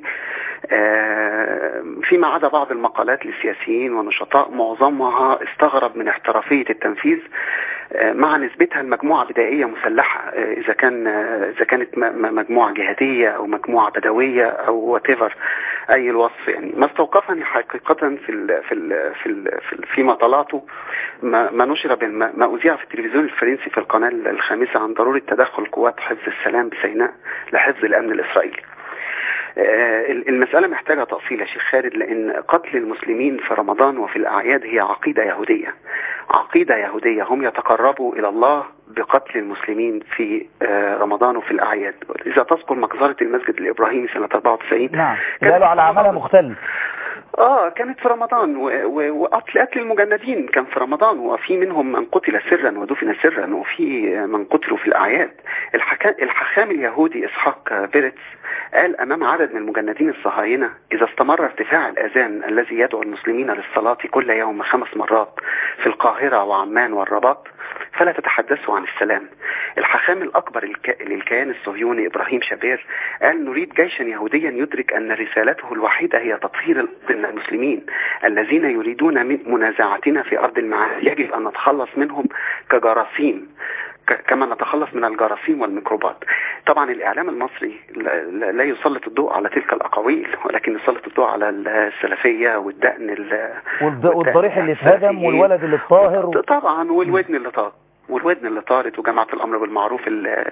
فيما عدا بعض المقالات للسياسيين ونشطاء معظمها استغرب من احترافية التنفيذ مع نسبتها المجموعة بدائية مسلحة، إذا كانت مجموعة جهادية أو مجموعة بدوية أو whatever أي الوصف. يعني ما استوقفني حقيقة فيما طلعته ما نشر ما أذيع في التلفزيون الفرنسي في القناة الخامسة عن ضرورة تدخل قوات حفظ السلام بسيناء لحفظ الأمن الإسرائيلي. المسألة محتاجة تأصيل يا شيخ خالد، لأن قتل المسلمين في رمضان وفي الأعياد هي عقيدة يهودية، عقيدة يهودية. هم يتقربوا إلى الله بقتل المسلمين في رمضان وفي الأعياد. إذا تذكر مجزرة المسجد الإبراهيمي سنة 94 نعم قالوا على عملها مختلف. كانت في رمضان، وقتل المجندين كان في رمضان، وفي منهم من قتل سرا ودفن سرا، وفي من قتلوا في الأعياد. الحاخام اليهودي إسحاق بيرتس قال أمام عدد من المجندين الصهاينة: إذا استمر ارتفاع الأذان الذي يدعو المسلمين للصلاة كل يوم 5 مرات في القاهرة وعمان والرباط فلا تتحدثوا عن السلام. الحاخام الأكبر للكيان الصهيوني إبراهيم شابير قال: نريد جيشا يهوديا يدرك أن رسالته الوحيدة هي تطهير المسلمين الذين يريدون من منازعتنا في أرض المعاد، يجب أن نتخلص منهم كجراثيم كما نتخلص من الجراثيم والميكروبات. طبعا الإعلام المصري لا يسلط الضوء على تلك الأقاويل، ولكن يسلط الضوء على السلفية والدقن والضريح اللي اتهدم والولد اللي اتطاهر طبعا والودن اللي طارت وجماعة الأمر بالمعروف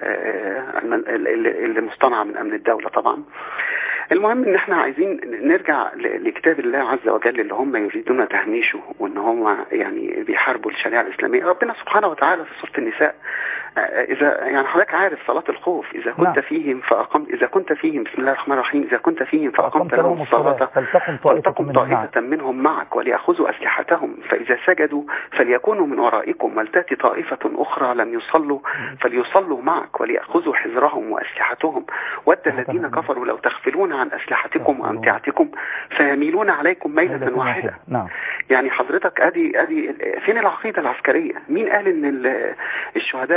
اللي مصطنعة من أمن الدولة طبعا. المهم ان احنا عايزين نرجع لكتاب الله عز وجل اللي هم يريدون تهميشه، وان هم يعني بيحاربوا الشريعة الإسلامية. ربنا سبحانه وتعالى في سورة النساء إذا يعني حضرتك عارف صلاة الخوف، إذا كنت فيهم إذا كنت فيهم بسم الله الرحمن الرحيم إذا كنت فيهم فأقمت لهم الصلاة فلتقم طائفة منهم معك وليأخذوا أسلحتهم فإذا سجدوا فليكونوا من ورائكم ولتأتي طائفة أخرى لم يصلوا فليصلوا معك وليأخذوا حذرهم وأسلحتهم ود الذين كفروا لو تغفلون عن أسلحتكم وأمتعتكم فيميلون عليكم ميلة واحدة. يعني حضرتك أدي فين العقيدة العسكرية؟ مين قال إن الشهداء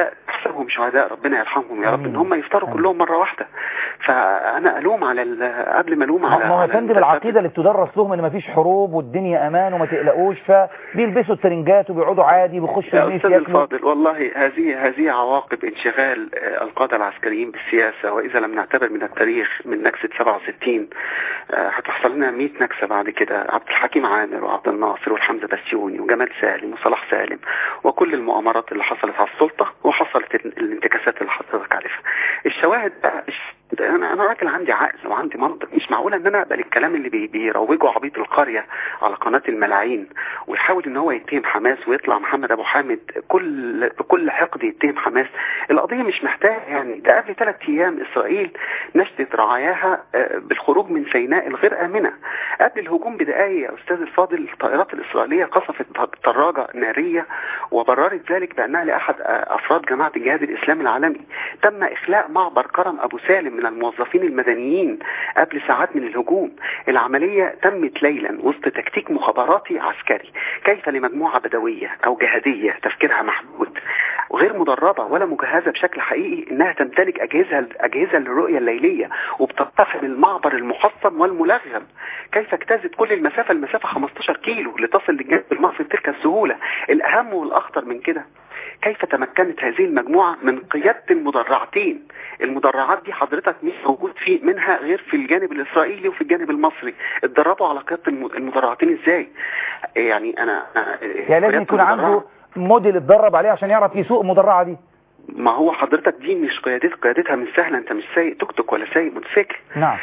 نحسبهم شهداء ربنا يرحمهم يا رب ان هم يفطروا كلهم مرة واحدة. فانا الوم على قبل ما الوم على ما هو يا فندم العقيدة اللي بتدرس لهم ان مفيش حروب والدنيا امان وما تقلقوش، فبيلبسوا الترنجات وبيقعدوا عادي بيخشوا يا أستاذ الفاضل والله هذه عواقب انشغال القادة العسكريين بالسياسة. وإذا لم نعتبر من التاريخ من نكسة 67 هتحصل لنا 100 نكسة بعد كده. عبد الحكيم عامر وعبد الناصر والحمزة بسيوني وجمال سالم وصلاح سالم وكل المؤامرات اللي حصلت على السلطة وحصلت الانتكاسات اللي حضرتك عارفها. الشواهد بقى انا راجل عندي عقل وعندي منطق، مش معقوله ان انا اقبل الكلام اللي بيروجه عبيط القريه على قناه الملاعين ويحاول ان هو يتهم حماس ويطلع محمد ابو حامد بكل حقد يتهم حماس. القضيه مش محتاجه يعني. ده قبل 3 ايام اسرائيل نشدت رعاياها بالخروج من سيناء الغير امنه. قبل الهجوم بدقائق يا استاذ الفاضل الطائرات الاسرائيليه قصفت دراجه ناريه وبررت ذلك بانها لاحد افراد جماعه الجهاد الاسلامي العالمي. تم اخلاء معبر كرم ابو سالم من الموظفين المدنيين قبل ساعات من الهجوم. العملية تمت ليلا وسط تكتيك مخابراتي عسكري. كيف لمجموعة بدوية أو جهادية تفكيرها محدود وغير مدربة ولا مجهزة بشكل حقيقي إنها تمتلك أجهزة للرؤية الليلية وبتقتحم المعبر المحصن والملغم؟ كيف اجتازت كل المسافة 15 كيلو لتصل للجانب المصري بتلك السهولة؟ الأهم والأخطر من كده كيف تمكنت هذه المجموعة من قيادة المدرعتين؟ المدرعات دي حضرتك مش موجود منها غير في الجانب الإسرائيلي وفي الجانب المصري. اتدربوا على قيادة المدرعتين ازاي؟ يعني يعني لازم يكون عنده موديل اتدرب عليه عشان يعرف يسوق المدرعة دي. ما هو حضرتك دي مش قيادتها مش سهله. انت مش سايق توك توك ولا سايق موتوسيكل. نعم.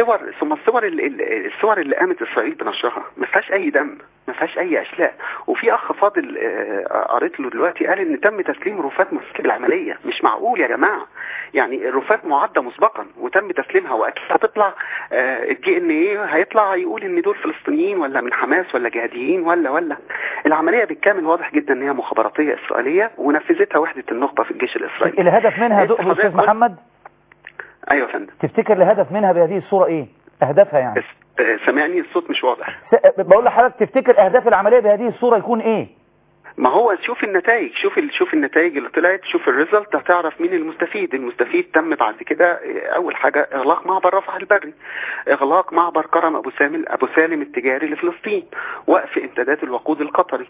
الصور اللي قامت اسرائيل بنشرها ما فيهاش اي دم، ما فيهاش اي اشلاء. وفي اخ فاضل قريت له دلوقتي قال ان تم تسليم رفات مركب العمليه. مش معقول يا جماعه. يعني الرفات معده مسبقا وتم تسليمها واكيد هتطلع الدي ان ايه هيطلع يقول ان دول فلسطينيين ولا من حماس ولا جهاديين ولا العمليه بالكامل واضح جدا ان هي مخابراتيه اسرائيليه ونفذتها وحده النخبه في الجيش الاسرائيلي. الهدف منها استاذ محمد؟ ايوه يا فندم. تفتكر الهدف منها بهذه الصوره ايه؟ اهدافها يعني؟ سامعني الصوت مش واضح. بقول لحضرتك تفتكر اهداف العمليه بهذه الصوره يكون ايه؟ ما هو شوف النتائج، شوف النتائج اللي طلعت، شوف الريزلت هتعرف مين المستفيد. تم بعد كده اول حاجه اغلاق معبر رفح البري، اغلاق معبر كرم ابو سالم التجاري لفلسطين، وقف امدادات الوقود القطري،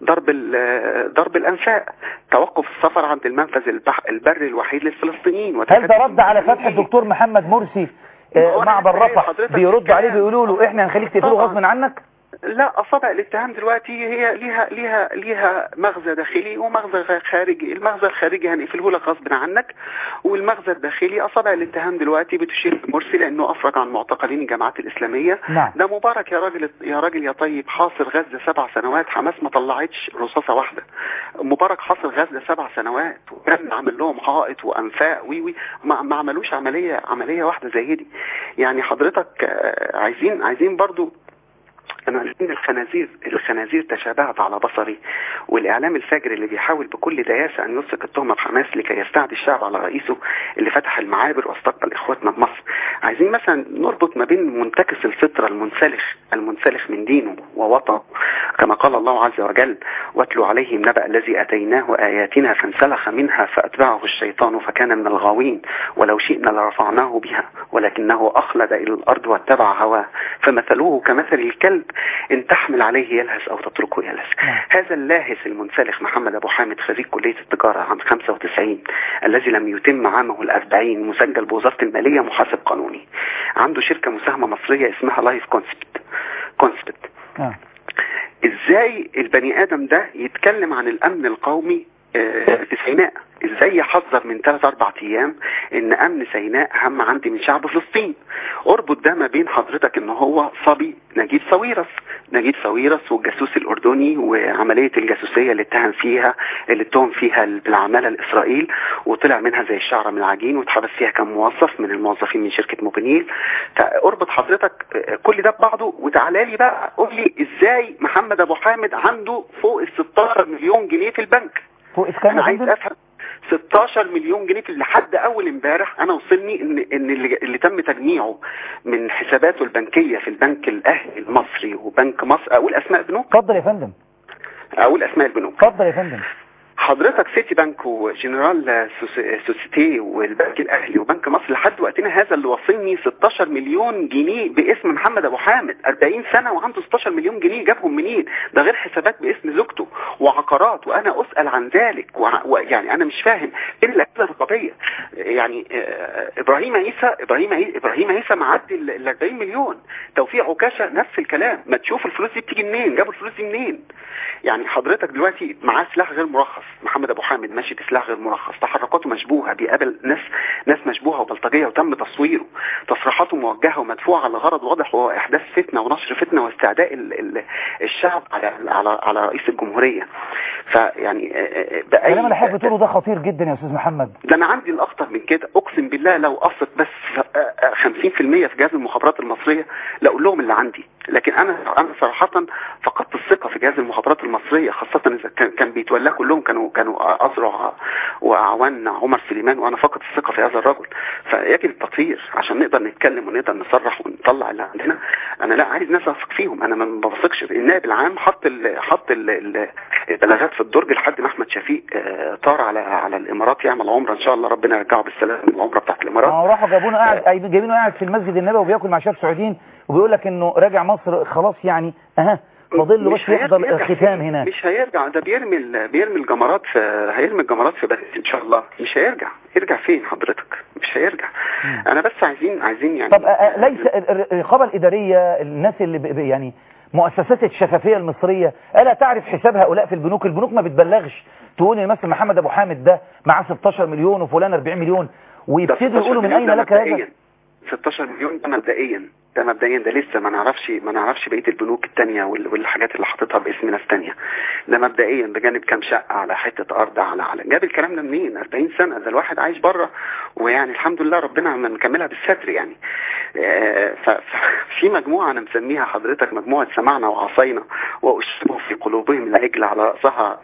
ضرب الانفاق، توقف السفر عند المنفذ البري الوحيد للفلسطينيين. هل ده رد على فتح الدكتور محمد مرسي معبر رفح؟ بيردوا عليه بيقولوا له احنا هنخليك تقفله غصب عنك؟ لا، أصابع الاتهام دلوقتي هي ليها مغزى داخلي ومغزى خارجي. المغزى الخارجي هنقفله لك غصب عنك، والمغزى الداخلي أصابع الاتهام دلوقتي بتشير لمرسي لأنه أفرج عن معتقلين الجماعات الإسلامية. نعم. ده مبارك يا راجل يا طيب حاصر غزة 7 سنوات، حماس ما طلعتش رصاصة واحدة. مبارك حاصر غزة 7 سنوات وكان عامل لهم حائط وأنفاق ما عملوش عملية واحدة زي دي. يعني حضرتك عايزين برضو أنا إن الخنازير تشابهت على بصري، والإعلام الفاجر اللي بيحاول بكل دياسة أن يلصق التهمة بحماس لكي يستعدي الشعب على رئيسه اللي فتح المعابر واستقبل إخواتنا بمصر. عايزين مثلا نربط ما بين منتكس الفطرة المنسلخ من دينه ووطنه، كما قال الله عز وجل: واتلوا عليهم نبأ الذي أتيناه آياتنا فانسلخ منها فأتبعه الشيطان فكان من الغاوين ولو شئنا لرفعناه بها ولكنه أخلد إلى الأرض واتبع هواه فمثله كمثل الكلب إن تحمل عليه يلهث أو تتركه يلهث. هذا اللاهث المنسلخ محمد أبو حامد خريج كلية التجارة عام 95 الذي لم يتم عامه 40 مسجل بوزارة المالية محاسب قانوني، عنده شركة مساهمة مصرية اسمها لايف كونسبت. ازاي البني آدم ده يتكلم عن الأمن القومي في سيناء؟ ازاي يحذر من 3-4 ايام ان امن سيناء اهم عندي من شعب فلسطين؟ اربط ده ما بين حضرتك ان هو صبي نجيب ساويرس والجاسوس الاردني وعمليه الجاسوسيه اللي اتهم فيها بالعماله الاسرائيل وطلع منها زي الشعره من العجين واتحبس فيها كم موظف من الموظفين من شركه موبينيل. فاربط حضرتك كل ده ببعضه وتعالى لي بقى قول لي ازاي محمد ابو حامد عنده فوق ال 16 مليون جنيه في البنك؟ انا عايز افهم 16 مليون جنيه لحد اول امبارح. انا وصلني ان اللي تم تجميعه من حساباته البنكيه في البنك الاهلي المصري وبنك مصر. اقول اسماء بنوك؟ اتفضل يا فندم. اقول اسماء البنوك؟ اتفضل يا فندم. حضرتك سيتي بنك وجنرال سوسيتي والبنك الاهلي وبنك مصر لحد وقتنا هذا اللي وصلني 16 مليون جنيه باسم محمد ابو حامد، 40 سنه وعنده 16 مليون جنيه جابهم منين؟ ده غير حسابات باسم زوجته وعقارات، وانا اسال عن ذلك. ويعني انا مش فاهم ايه الاجهزه الرقابيه. يعني ابراهيم عيسى معدي ال 40 مليون، توفيق عكاشه نفس الكلام. ما تشوف الفلوس دي بتيجي منين، جابوا الفلوس دي منين؟ يعني حضرتك دلوقتي معاه سلاح غير مرخص، محمد ابو حامد ماشي بسلاح غير مرخص، تحركاته مشبوهه، بيقابل ناس مشبوهه وبلطجيه وتم تصويره، تصريحاته موجهه ومدفوعه لغرض واضح وهو احداث فتنه ونشر فتنه واستعداء الشعب على رئيس الجمهوريه. فيعني الكلام اللي حضرتك بتقوله ده خطير جدا يا استاذ محمد. ده انا عندي الاخطر من كده، اقسم بالله لو قصت بس 50% في جهاز المخابرات المصريه لاقول لهم اللي عندي. لكن انا صراحه فقدت الثقه في جهاز المخابرات المصريه، خاصه اذا كان بيتولاه كلهم كانوا اذرع واعوان عمر سليمان، وانا فقدت الثقه في هذا الرجل. فيجب التطهير عشان نقدر نتكلم ونقدر نصرح ونطلع اللي عندنا. انا لا عايز ناس اثق فيهم، انا ما بثقش. النائب العام حط البلاغات في الدرج لحد ما احمد شفيق طار على الامارات يعمل عمره، ان شاء الله ربنا يرجعه بالسلامه من العمره بتاعت الامارات. راحوا جايبينه قاعد في المسجد النبوي وبياكل مع شيخ سعوديين، وبيقول لك انه راجع مصر خلاص، يعني فاضل له بس يحضر الختام هناك. مش هيرجع، ده بيرمي الجمرات هيرمي الجمرات في بلد ان شاء الله. مش هيرجع فين حضرتك؟ مش هيرجع. انا بس عايزين يعني. طب ليس الرقابه الاداريه، الناس اللي يعني مؤسسات الشفافيه المصريه الا تعرف حساب هؤلاء في البنوك؟ البنوك ما بتبلغش تقول مثلا محمد ابو حامد ده معاه 16 مليون وفلان 40 مليون، ويبتدوا يقولوا من اين لك هذا؟ 16 مليون ده مبدئيا، ده لسه ما نعرفش بقيه البنوك الثانيه والحاجات اللي حاططها باسم ناس ثانيه. ده مبدئيا بجانب كام شقه على حته ارض على جاب الكلام ده منين؟ 40 سنه ده الواحد عايش بره، ويعني الحمد لله ربنا مكملها بالستر يعني. ففي مجموعه انا مسميها حضرتك مجموعه سمعنا وعصينا واشربوا في قلوبهم العجل، على راسها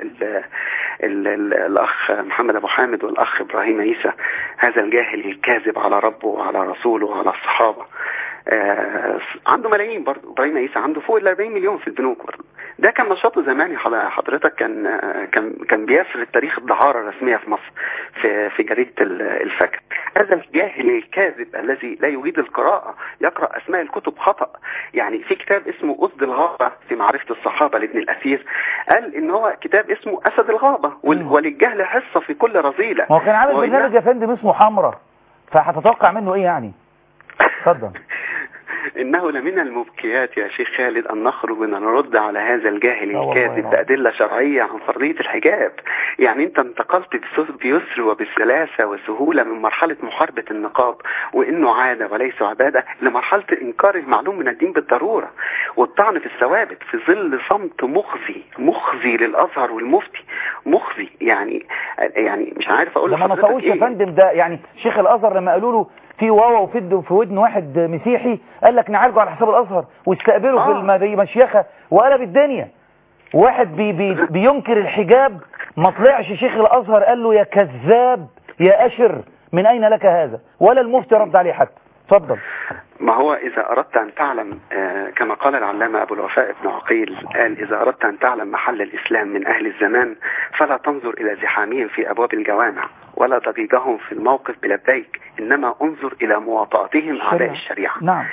الاخ محمد ابو حامد والاخ ابراهيم عيسى، هذا الجاهل الكاذب على ربه وعلى رسوله وعلى الصحابه. عنده ملايين برضه. ابراهيم عيسى عنده فوق ال 40 مليون في البنوك برضه. ده كان نشاطه زمان حضرتك، كان بيسرد تاريخ الدعاره الرسميه في مصر في جريده الفجر. هذا الجاهل الكاذب الذي لا يريد القراءه يقرا اسماء الكتب خطا. يعني في كتاب اسمه اسد الغابه في معرفه الصحابه لابن الاثير، قال ان هو كتاب اسمه اسد الغابه وللجهل حصه في كل رذيله. هو كان عامل برنامج يا فندم اسمه حمراء، فهتتوقع منه ايه يعني؟ اتفضل. إنه لمن المبكيات يا شيخ خالد أن نخرج ونرد على هذا الجاهل الكاذب بأدلة شرعية عن فرضية الحجاب. يعني أنت انتقلت بيسر وبسلاسة وسهولة من مرحلة محاربة النقاب وإنه عادة وليس عبادة لمرحلة إنكار المعلوم من الدين بالضرورة والطعن في الثوابت في ظل صمت مخزي للأزهر والمفتي. مخزي يعني مش عارف أقول لحضرتك إيه. ما نطقوش يا فندم ده، يعني شيخ الأزهر لما قالوا له في واوا وفي ودن واحد مسيحي قال لك نعالجه على حساب الازهر واستقبله في المشيخه وقلب الدنيا. واحد بينكر الحجاب ما طلعش شيخ الازهر قال له يا كذاب يا اشر من اين لك هذا، ولا المفتي رد عليه حتى. اتفضل. ما هو إذا أردت أن تعلم كما قال العلامة أبو الوفاء ابن عقيل، قال إذا أردت أن تعلم محل الإسلام من أهل الزمان فلا تنظر إلى زحامهم في أبواب الجوامع ولا ضجيجهم في الموقف بلبيك، إنما انظر إلى مواطأتهم أعداء الشريعة. نعم.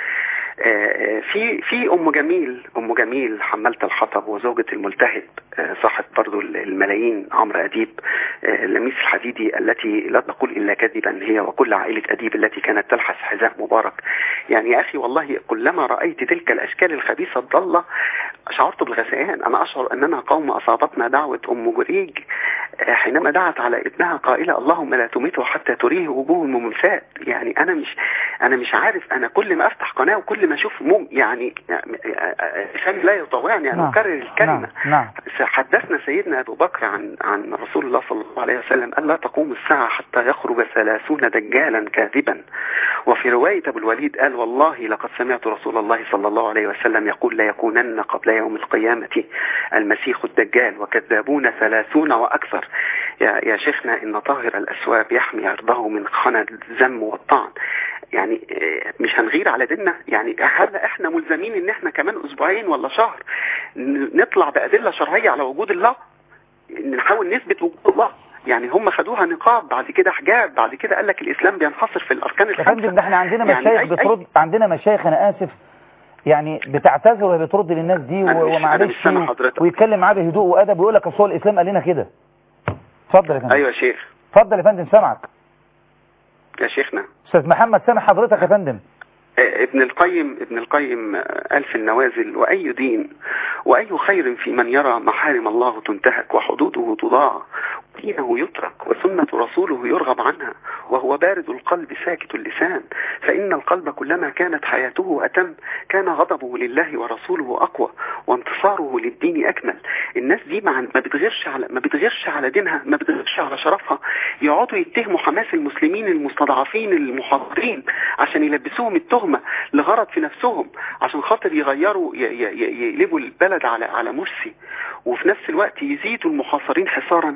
في أم جميل حمالة الحطب وزوجة الملتهب صاحب برضو الملايين عمرو أديب، لميس الحديدي التي لا تقول إلا كذبا هي وكل عائلة أديب التي كانت تلحس حذاء مبارك. يعني يا أخي والله كلما رأيت تلك الأشكال الخبيثة الضالة شعرت بالغثيان. أنا أشعر أننا قوم أصابتنا دعوة أم جريج حينما دعت على ابنها قائلة اللهم لا تميته حتى تريه وجوه الممسات. يعني أنا مش عارف، أنا كل ما أفتح قناة وكل ما أشوف يعني لساني لا يطوعني أن أكرر الكلمة. نعم. حدثنا سيدنا أبو بكر عن رسول الله صلى الله عليه وسلم ألا تقوم الساعة حتى يخرج 30 دجالا كاذبا. وفي رواية أبو الوليد قال والله لقد سمعت رسول الله صلى الله عليه وسلم يقول لا يكونن قبل يوم القيامة المسيح الدجال وكذابون 30 وأكثر. يا شيخنا إن طاهر الأسواب يحمي عرضه من خنا الذم والطعن. يعني مش هنغير على ديننا؟ يعني هل احنا ملزمين ان احنا كمان اسبوعين ولا شهر نطلع بأدلة شرعية على وجود الله؟ ان نحاول نثبت وجود الله. يعني هم خدوها نقاب، بعد كده حجاب، بعد كده قال لك الاسلام بينحصر في الاركان يا الخمسه. فندم ده احنا عندنا يعني مشايخ بترد، عندنا مشايخ انا اسف يعني بتعتذر وهي بترد للناس دي ومعلش ويتكلم معاه بهدوء وادب ويقول لك اصل هو الاسلام قال لنا كده. اتفضل يا فندم. ايوه يا شيخ. اتفضل يا فندم سامعك يا شيخنا. استاذ محمد سامع حضرتك يا فندم. ابن القيم قال في النوازل: وأي دين وأي خير في من يرى محارم الله تنتهك وحدوده تضاع دينه يترك وسنة رسوله يرغب عنها وهو بارد القلب ساكت اللسان، فإن القلب كلما كانت حياته أتم كان غضبه لله ورسوله أقوى وانتصاره للدين أكمل. الناس دي ما بتغيرش على دينها، ما بتغيرش على شرفها. يقعدوا يتهموا حماس المسلمين المستضعفين المحاضرين عشان يلبسوهم التهمة لغرض في نفسهم، عشان خاطر يغيروا يقلبوا البلد على مرسي، وفي نفس الوقت يزيدوا المحاصرين حصارا.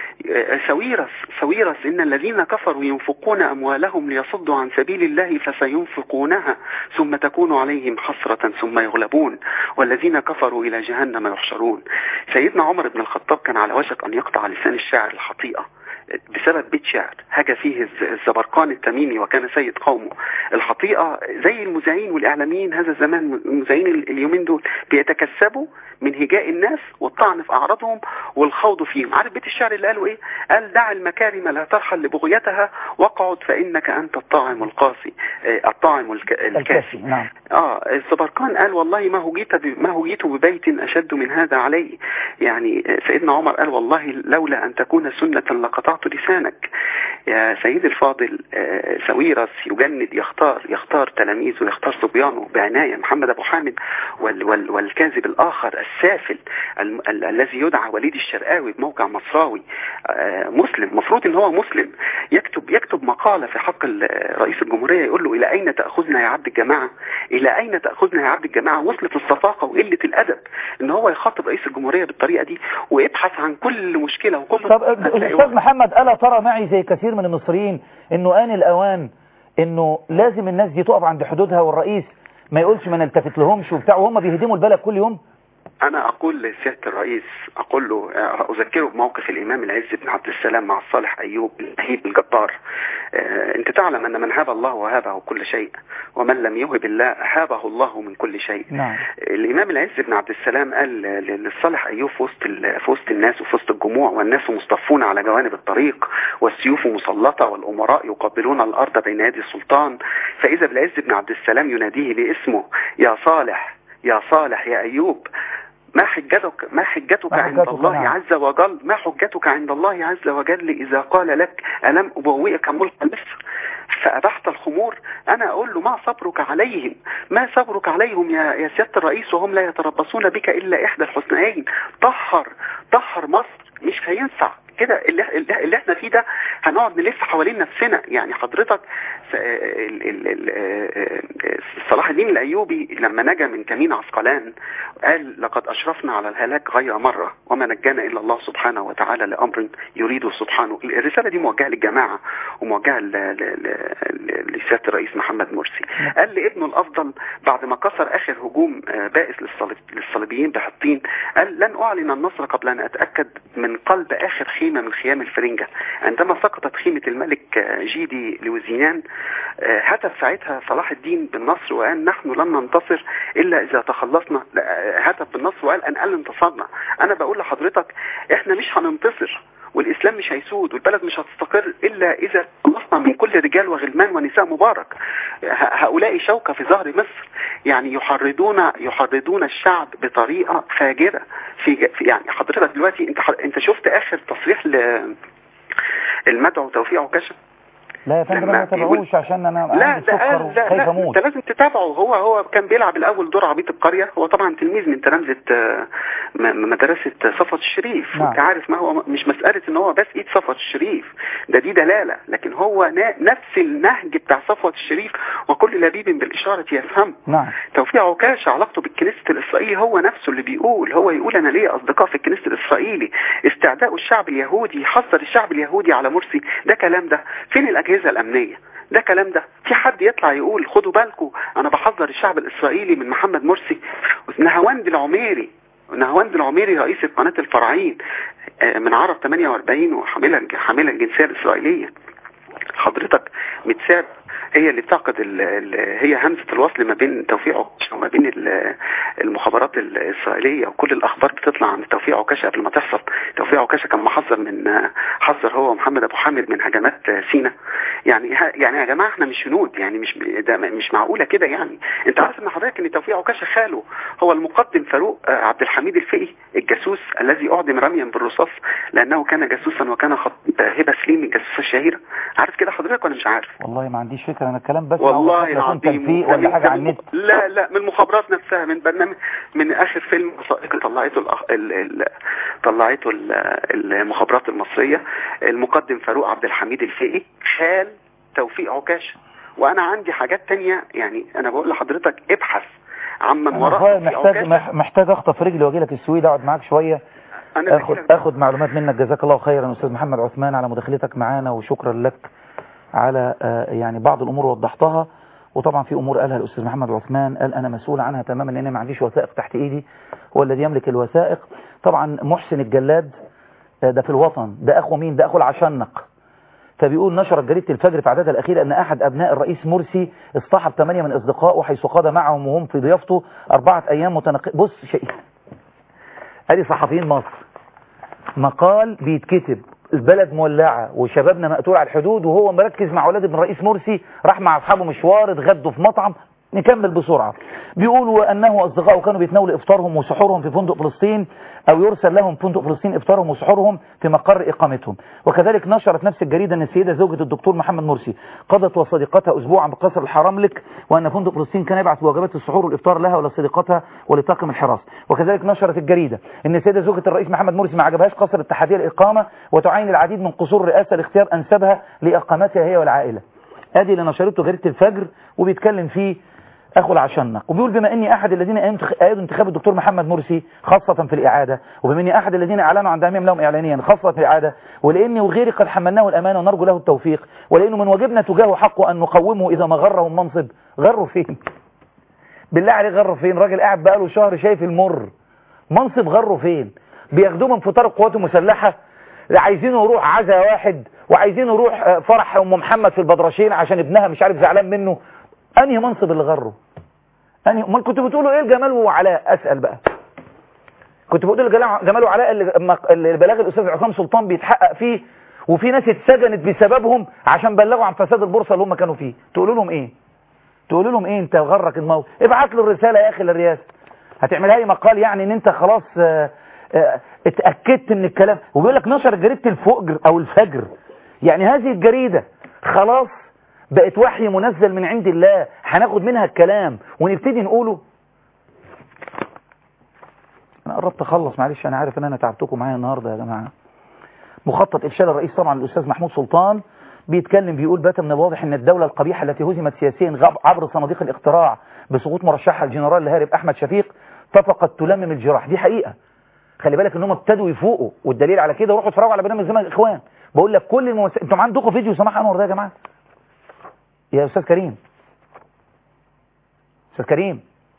سويرس إن الذين كفروا ينفقون أموالهم ليصدوا عن سبيل الله فسينفقونها ثم تكون عليهم حسرة ثم يغلبون والذين كفروا إلى جهنم يحشرون. سيدنا عمر بن الخطاب كان على وشك أن يقطع لسان الشاعر الحطيئة بسبب بيت شعر هجى فيه الزبرقان التميمي وكان سيد قومه. الحطيئة زي المذيعين والإعلاميين هذا الزمان، المذيعين اليومين دول بيتكسبوا من هجاء الناس والطعن في أعراضهم والخوض فيهم. عارف بيت الشعر اللي قالوا إيه؟ قال: دع المكارم لا ترحل لبغيتها واقعد فإنك أنت الطاعم القاسي الطاعم الكاسي. نعم. الزبرقان قال: والله ما هجيت ببيت أشد من هذا علي. يعني سيدنا عمر قال: والله لولا أن تكون سنة لقطعت لسانك. يا سيد الفاضل، سويرس يجند يختار تلاميذه ويختار صبيانه بعناية. محمد أبو حامد والكاذب الآخر السافل الذي يدعى وليد الشرقاوي بموقع مصراوي، مسلم، مفروض ان هو مسلم، يكتب مقالة في حق رئيس الجمهورية يقول له: إلى أين تأخذنا يا عبد الجماعة؟ إلى أين تأخذنا يا عبد الجماعة؟ وصلت الصفاقة وقلة الأدب ان هو يخاطب رئيس الجمهورية بالطريقة دي ويبحث عن كل مشكلة وكل. طب أستاذ محمد، ألا ترى معي زي كثير من المصريين انه آن الأوان انه لازم الناس دي تقف عند حدودها والرئيس ما يقولش ما نلتفت لهمش وبتاع وهم بيهدموا البلد كل يوم؟ أنا أقول لسيادة الرئيس، أقول له، أذكره بموقف الإمام العز بن عبد السلام مع الصالح أيوب النهيب الجبار. أنت تعلم أن من هاب الله وهابه كل شيء ومن لم يهب الله هابه الله من كل شيء. نعم. الإمام العز بن عبد السلام قال للصالح أيوب في وسط الناس وفي وسط الجموع والناس مصطفون على جوانب الطريق والسيوف مسلطة والأمراء يقبلون الأرض بين يدي السلطان، فإذا بالعز بن عبد السلام يناديه باسمه: يا صالح يا صالح يا أيوب، ما حجتك عند الله عز وجل، ما حجتك عند الله عز وجل إذا قال لك: ألم أبوئك ملك مصر فأبحت الخمور؟ أنا أقول له: ما صبرك عليهم يا سيادة الرئيس وهم لا يتربصون بك إلا إحدى الحسنيين. طهر مصر، مش هينفع كده اللي احنا فيه ده، هنقعد نلف حوالين نفسنا. يعني حضرتك صلاح الدين الأيوبي لما نجا من كمين عسقلان قال: لقد أشرفنا على الهلاك غير مرة وما نجانا إلا الله سبحانه وتعالى لأمر يريده سبحانه. الرسالة دي موجهة للجماعة وموجهة لسيادة الرئيس محمد مرسي. قال لابنه الأفضل بعد ما كسر آخر هجوم بائس للصليبيين بحطين، قال: لن أعلن النصر قبل أن أتأكد من قلب آخر خيمة من خيام الفرنجة. عندما سقطت خيمة الملك جيدي لوزينان هتف ساعتها صلاح الدين بالنصر وقال: نحن لن ننتصر إلا إذا تخلصنا. هتف بالنصر وقال: أن انتصرنا. أنا بقول لحضرتك إحنا مش هننتصر والإسلام مش هيسود والبلد مش هتستقر إلا إذا خلصنا من كل رجال وغلمان ونساء مبارك. هؤلاء شوكة في ظهر مصر، يعني يحرضون الشعب بطريقة فاجرة. يعني حضرتك دلوقتي انت شفت آخر تصريح المدعو توفيق عكاشة؟ لا يا فندم ما تابعوش عشان انا عندي سكر وخايف اموت. انت لازم تتابعه. هو كان بيلعب الاول دور عبيط القريه. هو طبعا تلميذ من تلامذه مدرسه صفوت الشريف. نعم. انت عارف ما هو مش مساله ان هو بس ايد صفوت الشريف، دي دلاله، لكن هو نفس النهج بتاع صفوت الشريف وكل لبيب بالاشاره يفهم. نعم. توفيق عكاشة علاقته بالكنيسه الاسرائيلي هو نفسه اللي يقول انا ليا اصدقاء في الكنيسه الاسرائيلي. استعداء الشعب اليهودي، يحصر الشعب اليهودي على مرسي، ده كلام ده فين الأجهزة الأمنية؟ ده كلام ده في حد يطلع يقول خدوا بالكم أنا بحذر الشعب الإسرائيلي من محمد مرسي؟ نهاوند العميري نهواند العميري رئيسة قناة الفراعين من عرب 48 وحاملة الجنسية الإسرائيلية. حضرتك متساب هي اللي بتعقد هي همزة الوصل ما بين توفيق عكاشة وما بين المخابرات الإسرائيلية، وكل الأخبار بتطلع عن توفيق عكاشة قبل ما تحصل. توفيق عكاشة كان حذر هو ومحمد أبو حامد من هجمات سيناء. يعني يا جماعة احنا مش هنود، يعني مش معقولة كده. يعني انت عارف ان حضرتك ان توفيق عكاشة خاله هو المقدم فاروق عبد الحميد الفقي الجاسوس الذي أعدم رميا بالرصاص لأنه كان جاسوسا وكان خطيب هبة سليم الجاسوسة الشهيرة. عارف كده حضرتك ولا مش عارف؟ والله ما عنديش فكرة، انا الكلام بس والله العظيم ولا حاجة عن النت. لا من المخابرات نفسها، من برنامج، من اخر فيلم وثائقي طلعته المخابرات المصرية. المقدم فاروق عبد الحميد الفقي خال توفيق عكاشة. وانا عندي حاجات تانية، يعني انا بقول لحضرتك ابحث عمن وراء محتاج اخطف رجلي واجي لك السويد اقعد معاك شوية اخد معلومات منك. جزاك الله خيرا استاذ محمد عثمان على مداخلتك معانا، وشكرا لك على يعني بعض الامور وضحتها. وطبعا في امور قالها الاستاذ محمد عثمان قال انا مسؤول عنها تماما لان ما عنديش وثائق تحت ايدي، هو الذي يملك الوثائق. طبعا محسن الجلاد ده في الوطن، ده اخو مين؟ ده اخو العشنق. فبيقول نشرت جريدة الفجر في عددها الأخير أن أحد أبناء الرئيس مرسي اصطحب 8 من أصدقائه حيث قاد معهم وهم في ضيافته 4 أيام متنقلة. بص شيء ادي صحفيين مصر، مقال بيتكتب البلد مولعة وشبابنا مقتول على الحدود وهو مركز مع أولاد ابن الرئيس مرسي، راح مع أصحابه مشوار، اتغدوا في مطعم. نكمل بسرعة. بيقولوا أنه أصدقائه كانوا بيتناولوا إفطارهم وسحورهم في فندق فلسطين، أو يرسل لهم فندق فلسطين إفطارهم وسحورهم في مقر إقامتهم. وكذلك نشرت نفس الجريدة أن السيدة زوجة الدكتور محمد مرسي قضت وصديقتها أسبوعا بقصر الحرملك، وأن فندق فلسطين كان يبعث وجبات السحور والإفطار لها ولصديقتها ولطاقم الحراسة. وكذلك نشرت الجريدة أن السيدة زوجة الرئيس محمد مرسي ما عجبهاش قصر الاتحادية الإقامة وتعين العديد من قصور الرئاسة لاختيار أنسبها لإقامتها هي والعائلة. ادي اللي نشرته جريدة الفجر، وبيتكلم فيه أخو العشنق. وبيقول بما أني أحد الذين أيدوا انتخاب الدكتور محمد مرسي خاصة في الإعادة، وبما أني أحد الذين أعلنوا عن دعمهم لهم إعلانيا خاصة في الإعادة، ولأني وغيري قد حملناه الأمانة ونرجو له التوفيق، ولأنه من واجبنا تجاهه حقه أن نقومه إذا ما غره المنصب. غره فين؟ بالله عليه غره فين؟ راجل قاعد بقاله شهر شايف المر. منصب غره فين؟ بياخدوه من فطار القوات المسلحة، عايزينه يروح عزا واحد، وعايزينه يروح فرح أم محمد في البدرشين عشان ابنها مش عارف زعلان منه. أنهي منصب اللي غره؟ امال كنتوا بتقولوا ايه لجمال وعلاء؟ اسال بقى، كنتوا بتقولوا جمال وعلاء اللي بلاغ الاستاذ عصام سلطان بيتحقق فيه وفي ناس اتسجنت بسببهم عشان بلغوا عن فساد البورصه اللي هم كانوا فيه، تقولوا لهم ايه؟ تقولوا لهم ايه؟ انت غرك الموت. ابعت له الرساله يا اخي للرئاسه، هتعملها لي مقال يعني ان انت خلاص اتاكدت من الكلام. وبيقول لك نشر جريده الفجر او الفجر، يعني هذه الجريده خلاص بقت وحي منزل من عند الله، هناخد منها الكلام ونبتدي نقوله. انا قربت اخلص، معلش انا عارف ان انا تعبتكم معايا النهارده يا جماعه. مخطط افشال الرئيس طبعا الاستاذ محمود سلطان بيتكلم، بيقول بات من الواضح ان الدوله القبيحه التي هزمت سياسيا عبر صناديق الاقتراع بسقوط مرشحها الجنرال الهارب احمد شفيق فقد تلمم الجراح. دي حقيقه، خلي بالك انهم ابتدوا يفوقوا، والدليل على كده روحوا اتفرجوا على برنامج زمان الاخوان. بقول لك كل انتم عندكم فيديو سماح انور ده يا جماعه يا أستاذ كريم. أستاذ كريم،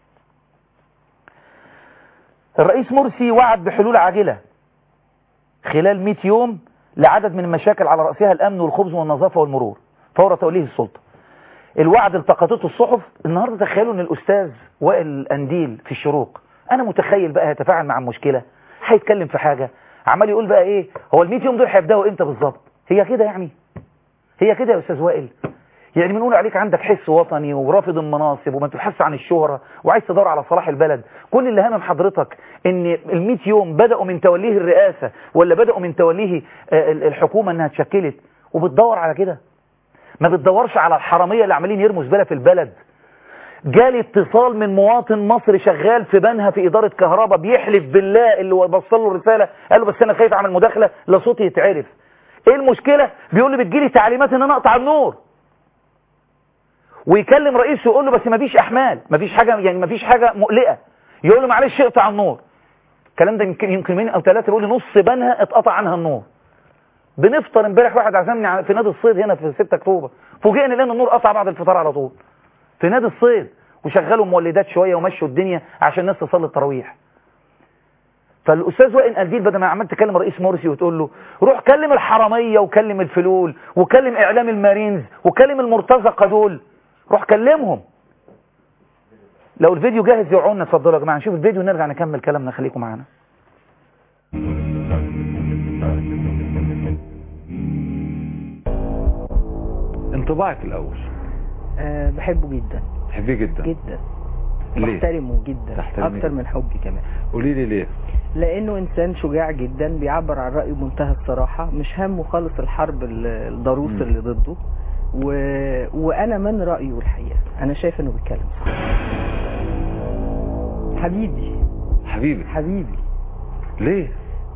الرئيس مرسي وعد بحلول عاجلة خلال 100 يوم لعدد من المشاكل على رأسها الأمن والخبز والنظافة والمرور فور توليه السلطة. الوعد التقطته الصحف النهاردة. تخيلوا أن الأستاذ وائل أنديل في الشروق، أنا متخيل بقى هيتفاعل مع المشكلة، هيتكلم في حاجة، عمال يقول بقى إيه هو ال100 يوم دول هيبدأوا إمتى بالظبط؟ هي كده يعني؟ هي كده يا أستاذ وائل؟ يعني بنقول عليك عندك حس وطني ورافض المناصب وما تبحث عن الشهرة وعايز تدور على صلاح البلد. كل اللي همم حضرتك ان ال100 يوم بدأوا من توليه الرئاسة ولا بدأوا من توليه الحكومة انها اتشكلت، وبتدور على كده، ما بتدورش على الحرامية اللي عمالين يرموا زبالة في البلد. جالي اتصال من مواطن مصري شغال في بنها في إدارة كهرباء بيحلف بالله اللي وصل له الرسالة، قال له بس انا خايف اعمل مداخلة لا صوتي يتعرف. ايه المشكلة؟ بيقول لي بتجيلي تعليمات ان انا اقطع النور، ويكلم رئيسه يقول له بس ما فيش احمال، ما فيش حاجه، يعني ما فيش حاجه مقلقه، يقول له معلش اقطع النور. الكلام ده يمكن يومين او 3 بيقول لي نص بنها اتقطع عنها النور. بنفطر امبارح واحد عزمني في نادي الصيد هنا في 6 اكتوبر، فوجئنا لان النور قطع بعد الفطار على طول في نادي الصيد، وشغلوا مولدات شويه ومشوا الدنيا عشان الناس تصلي التراويح. فالاستاذ وائل قنديل بدل ما عمال تكلم رئيس مرسي وتقول له روح كلم الحراميه وكلم الفلول وكلم اعلام المارينز وكلم المرتزقه دول، روح كلمهم. لو الفيديو جاهز يقعدنا، اتفضلوا يا جماعه نشوف الفيديو ونرجع نكمل كلامنا، خليكم معانا. انطباعك الاول؟ بحبه جدا. تحبيه جدا؟ جدا. ليه؟ بحترمه جدا اكتر من حبي كمان. قولي لي ليه؟ لانه انسان شجاع جدا، بيعبر عن رايه بمنتهى الصراحه، مش همه خالص الحرب الضروس اللي ضده، وانا من رايه الحقيقه، انا شايف انه بيتكلم صح. حبيبي حبيبي. ليه؟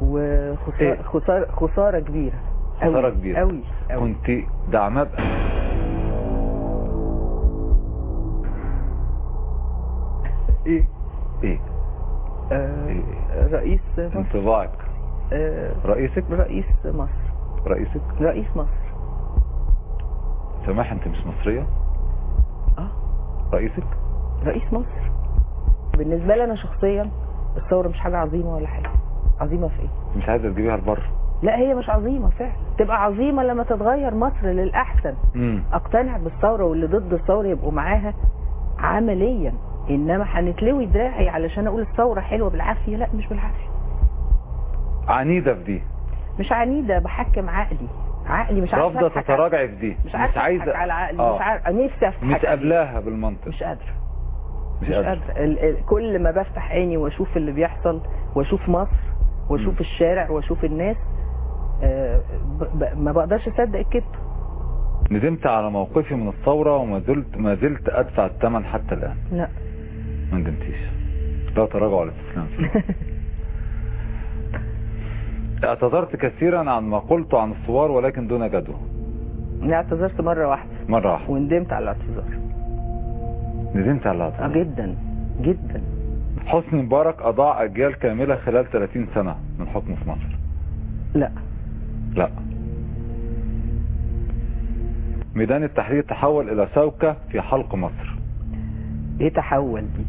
خساره كبيره. خساره كبيره قوي. كنت دعماه ايه رئيس مصر. انطباعك؟ رئيسك؟ رئيس مصر. رئيسك؟ رئيس مصر. سماح انت مش مصرية؟ رئيسك؟ رئيس مصر. بالنسبة لي انا شخصيا الثورة مش حاجة عظيمة ولا حاجة. عظيمة في ايه؟ مش عايزة تجيبيها لبره؟ لا هي مش عظيمة فعلا، تبقى عظيمة لما تتغير مصر للأحسن. اقتنع بالثورة واللي ضد الثورة يبقوا معاها عمليا، انما هنتلوي دراعي علشان اقول الثورة حلوة بالعافية؟ لا مش بالعافية. عنيدة في دي؟ مش عنيدة، بحكم عقلي مش عارفة. رافضة تتراجعي في دي؟ مش عايزة على عقلي. مش عارفة، نفسي افتح. مش قابلاها بالمنطق؟ مش قادرة. كل ما بفتح عيني واشوف اللي بيحصل واشوف مصر واشوف الشارع واشوف الناس ما بقدرش اصدق الكذب. ندمت على موقفي من الثورة وما زلت ادفع الثمن حتى الان؟ لا ما ندمتيش؟ لا تراجع ولا استسلام فيه. اعتذرت كثيرا عن ما قلته عن الثوار ولكن دون جدوى. انا اعتذرت مرة واحدة وندمت على الاعتذار. ندمت على الاعتذار؟ جدا. حسني مبارك اضاع اجيال كاملة خلال 30 سنة من حكمه في مصر. لا. ميدان التحرير تحول الى شوكة في حلق مصر. ايه تحول دي؟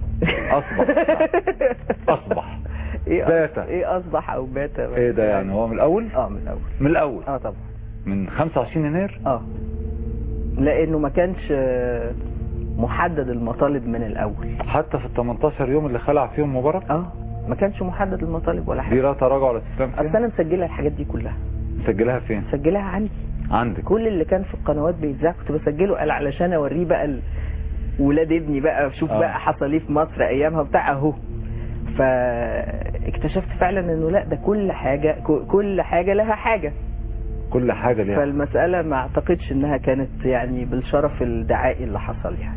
اصبح بات. ايه اصبح او بات؟ ايه ده يعني هو من الاول؟ من الاول طبعا من 25 يناير. لانه ما كانش محدد المطالب من الاول، حتى في ال 18 يوم اللي خلع فيهم مبارك ما كانش محدد المطالب ولا حاجه. دي لا تراجع ولا استسلام فيها؟ اصل انا مسجله الحاجات دي كلها. مسجلها فين؟ مسجلها عندك؟ كل اللي كان في القنوات بيتذاع كنت بسجله، قال علشان اوريه بقى ولاد ابني بقى، شوف بقى حصل ايه في مصر ايامها بتاع اهو. فاكتشفت فعلا انه لا، ده كل حاجه لها حاجه. كل حاجه ليها. فالمساله ما اعتقدش انها كانت يعني بالشرف الدعائي اللي حصل يعني.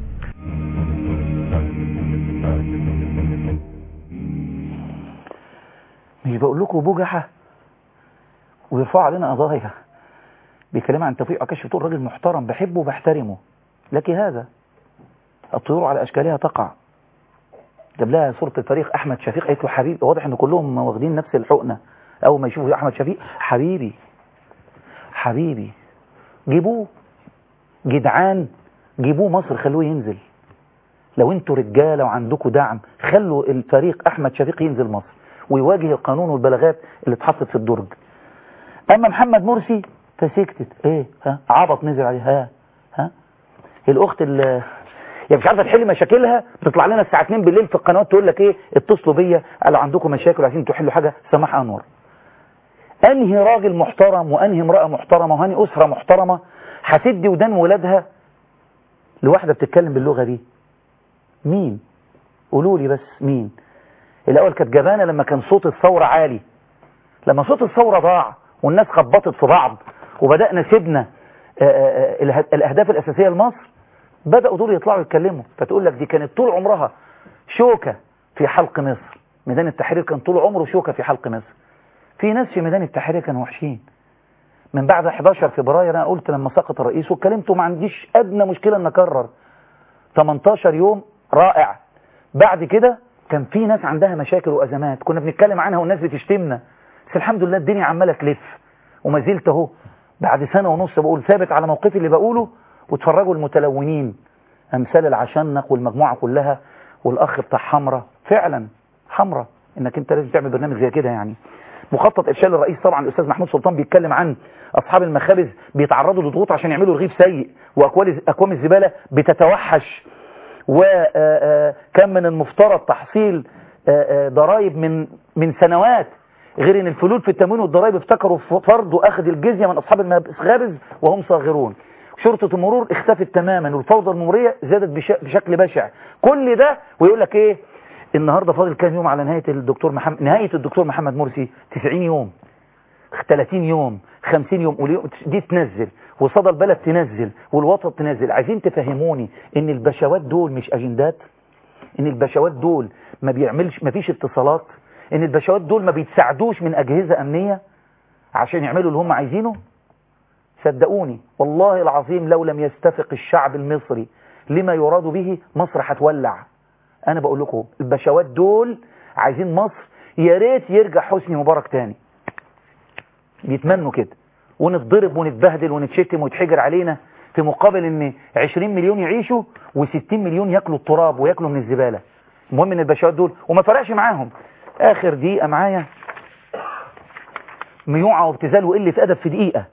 مش بقول لكم بجحة ويرفعوا علينا قضايا بكلام عن توفيق عكاشي، بتقول راجل محترم بحبه وبحترمه، لك هذا الطيور على اشكالها تقع. جاب لها صورة الفريق احمد شفيق، قالت له حبيبي، واضح ان كلهم واخدين نفس الحقنة، اول ما يشوفوا احمد شفيق حبيبي جيبوه جدعان، جيبوه مصر، خلوه ينزل. لو انتوا رجالة وعندكم دعم خلوا الفريق احمد شفيق ينزل مصر ويواجه القانون والبلاغات اللي اتحطت في الدرج. اما محمد مرسي فسكتت، ايه عبط نزل عليه. الاخت اللي يعني مش عارفه تحل مشاكلها بتطلع لنا الساعه 2 بالليل في القنوات تقول لك ايه، اتصلوا بيا قالوا عندكم مشاكل عايزين تحلوا حاجه. سماح انور، انهي راجل محترم وانهي امراه محترمه وانهي اسره محترمه هتدي ودان ولادها لواحده بتتكلم باللغه دي؟ مين؟ قولوا لي بس مين؟ الاول كانت جبانه لما كان صوت الثوره عالي، لما صوت الثوره ضاع والناس خبطت في بعض وبدانا سيبنا الاهداف الاساسيه لمصر، بداوا دول يطلعوا يتكلموا، فتقول لك دي كانت طول عمرها شوكه في حلق مصر. ميدان التحرير كان طول عمره شوكه في حلق مصر. في ناس في ميدان التحرير كانوا وحشين. من بعد 11 فبراير انا قلت لما سقط الرئيس واتكلمت وما عنديش ادنى مشكله ان اكرر، 18 يوم رائع. بعد كده كان في ناس عندها مشاكل وازمات كنا بنتكلم عنها والناس بتشتمنا، بس الحمد لله الدنيا عماله تلف وما زلت اهو بعد سنه ونص بقول ثابت على موقفي اللي بقوله. وتفرجوا المتلونين امثال العشنق والمجموعه كلها والاخ بتاع حمرة، فعلا حمرة انك انت لازم تعمل برنامج زي كده يعني. مخطط ارشاد الرئيس طبعا الاستاذ محمود سلطان بيتكلم عن اصحاب المخابز بيتعرضوا لضغوط عشان يعملوا رغيف سيء، واكوام الزباله بتتوحش، وكم من المفترض تحصيل ضرائب من سنوات، غير ان الفلول في التموين والضرائب افتكروا فرض واخذ الجزيه من اصحاب المخابز وهم صاغرون. شرطه المرور اختفت تماما، والفوضى المروريه زادت بشكل بشع. كل ده ويقول لك ايه النهارده فاضل كام يوم على نهايه الدكتور محمد مرسي؟ 90 يوم، 30 يوم، 50 يوم، دي تنزل وصدى البلد تنزل والوسط تنزل. عايزين تفهموني ان البشوات دول مش اجندات، ان البشوات دول ما فيش اتصالات، ان البشوات دول ما بيتساعدوش من اجهزة امنية عشان يعملوا اللي هم عايزينه. صدقوني والله العظيم لو لم يستفق الشعب المصري لما يراد به مصر هتولع. انا بقول لكم البشوات دول عايزين مصر يا ريت يرجع حسني مبارك تاني، بيتمنوا كده، ونتضرب ونتبهدل ونتشتم ويتحجر علينا في مقابل ان 20 مليون يعيشوا و60 مليون ياكلوا التراب وياكلوا من الزبالة. المهم ان البشوات دول وما فرقش معاهم. اخر دقيقة معايا، ميوعة وابتذال وقلة ادب في دقيقة.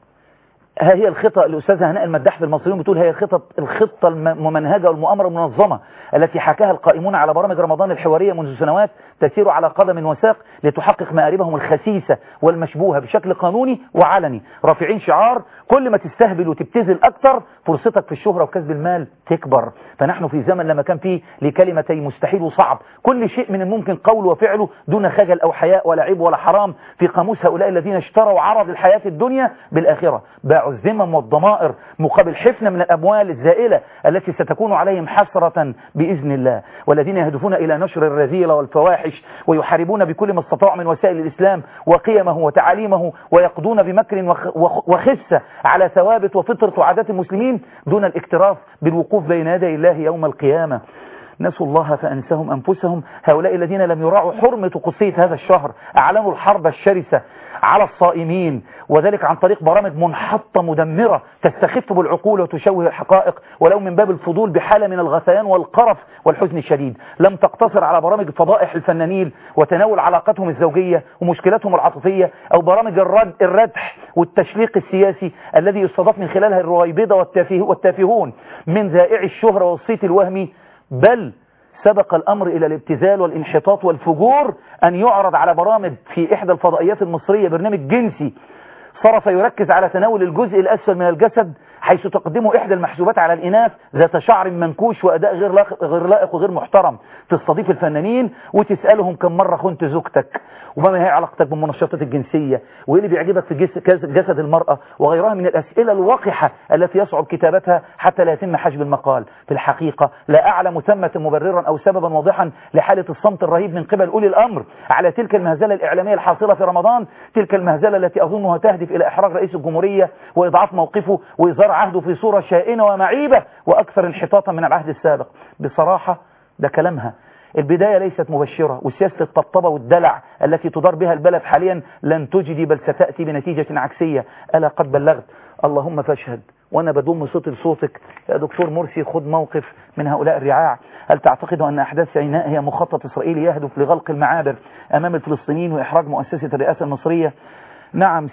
ها هي الخطة الأستاذة هناء المداح في المصريون بتقول هي الخطة الممنهجة والمؤامرة المنظمة التي حكاها القائمون على برامج رمضان الحوارية منذ سنوات تسير على قدم وساق لتحقق مآربهم الخسيسة والمشبوهة بشكل قانوني وعلني، رافعين شعار كل ما تستهبل وتبتذل أكثر فرصتك في الشهرة وكسب المال تكبر. فنحن في زمن لما كان فيه لكلمتي مستحيل وصعب، كل شيء من الممكن قوله وفعله دون خجل أو حياء ولا عيب ولا حرام في قاموس هؤلاء الذين اشتروا عرض الحياة الدنيا بالآخرة، باعوا الذمم والضمائر مقابل حفنة من الأموال الزائلة التي ستكون عليهم حسرة بإذن الله، والذين يهدفون إلى نشر الرذيلة والفواحش ويحاربون بكل ما استطاعوا من وسائل الإسلام وقيمه وتعاليمه، ويقضون بمكر وخسة على ثوابت وفطرة وعادات المسلمين دون الاكتراث بالوقوف بين يدي الله يوم القيامة. نسوا الله فأنساهم أنفسهم. هؤلاء الذين لم يراعوا حرمة قدسية هذا الشهر أعلنوا الحرب الشرسة على الصائمين، وذلك عن طريق برامج منحطة مدمرة تستخف بالعقول وتشوه الحقائق ولو من باب الفضول بحالة من الغثيان والقرف والحزن الشديد. لم تقتصر على برامج فضائح الفنانين وتناول علاقتهم الزوجية ومشكلاتهم العاطفية أو برامج الردح والتشليق السياسي الذي يستضاف من خلالها الرويبضة والتافهون من ذائع الشهرة والصيت الوهمي، بل سبق الأمر إلى الابتذال والانحطاط والفجور أن يعرض على برامج في إحدى الفضائيات المصرية برنامج جنسي صرف يركز على تناول الجزء الأسفل من الجسد، حيث تقدمه إحدى المحسوبات على الإناث ذات شعر منكوش وأداء غير لائق وغير محترم. تستضيف الفنانين وتسألهم كم مرة خنت زوجتك، وما هي علاقتك بالمنشطات الجنسية، وإيه اللي بيعجبك في جسد المرأة، وغيرها من الأسئلة الوقحة التي يصعب كتابتها حتى لا يتم حجب المقال. في الحقيقة لا أعلم ثمة مبررا أو سببا واضحا لحالة الصمت الرهيب من قبل أولي الأمر على تلك المهزلة الإعلامية الحاصلة في رمضان، تلك المهزلة التي أظنها تهدف إلى إحراج رئيس الجمهورية وإضعاف موقفه وإظهار عهده في صورة شائنة ومعيبة وأكثر انحطاطا من العهد السابق. بصراحة ده كلامها. البداية ليست مبشرة، وسياسة الطبطبة والدلع التي تدار بها البلد حاليا لن تجدي بل ستأتي بنتيجة عكسية. ألا قد بلغت؟ اللهم فاشهد. وأنا بضم صوتي لصوتك يا دكتور مرسي، خذ موقف من هؤلاء الرعاع. هل تعتقد أن أحداث سيناء هي مخطط إسرائيلي يهدف لغلق المعابر أمام الفلسطينيين وإحراج مؤسسة الرئاسة المصرية؟ نعم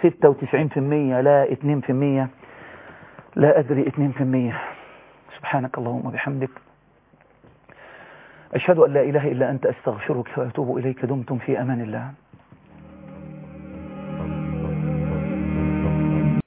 96%، لا 2%، لا أدري 2%. سبحانك اللهم وبحمدك، أشهد أن لا إله إلا أنت، أستغفرك وأتوب إليك. دمتم في أمان الله.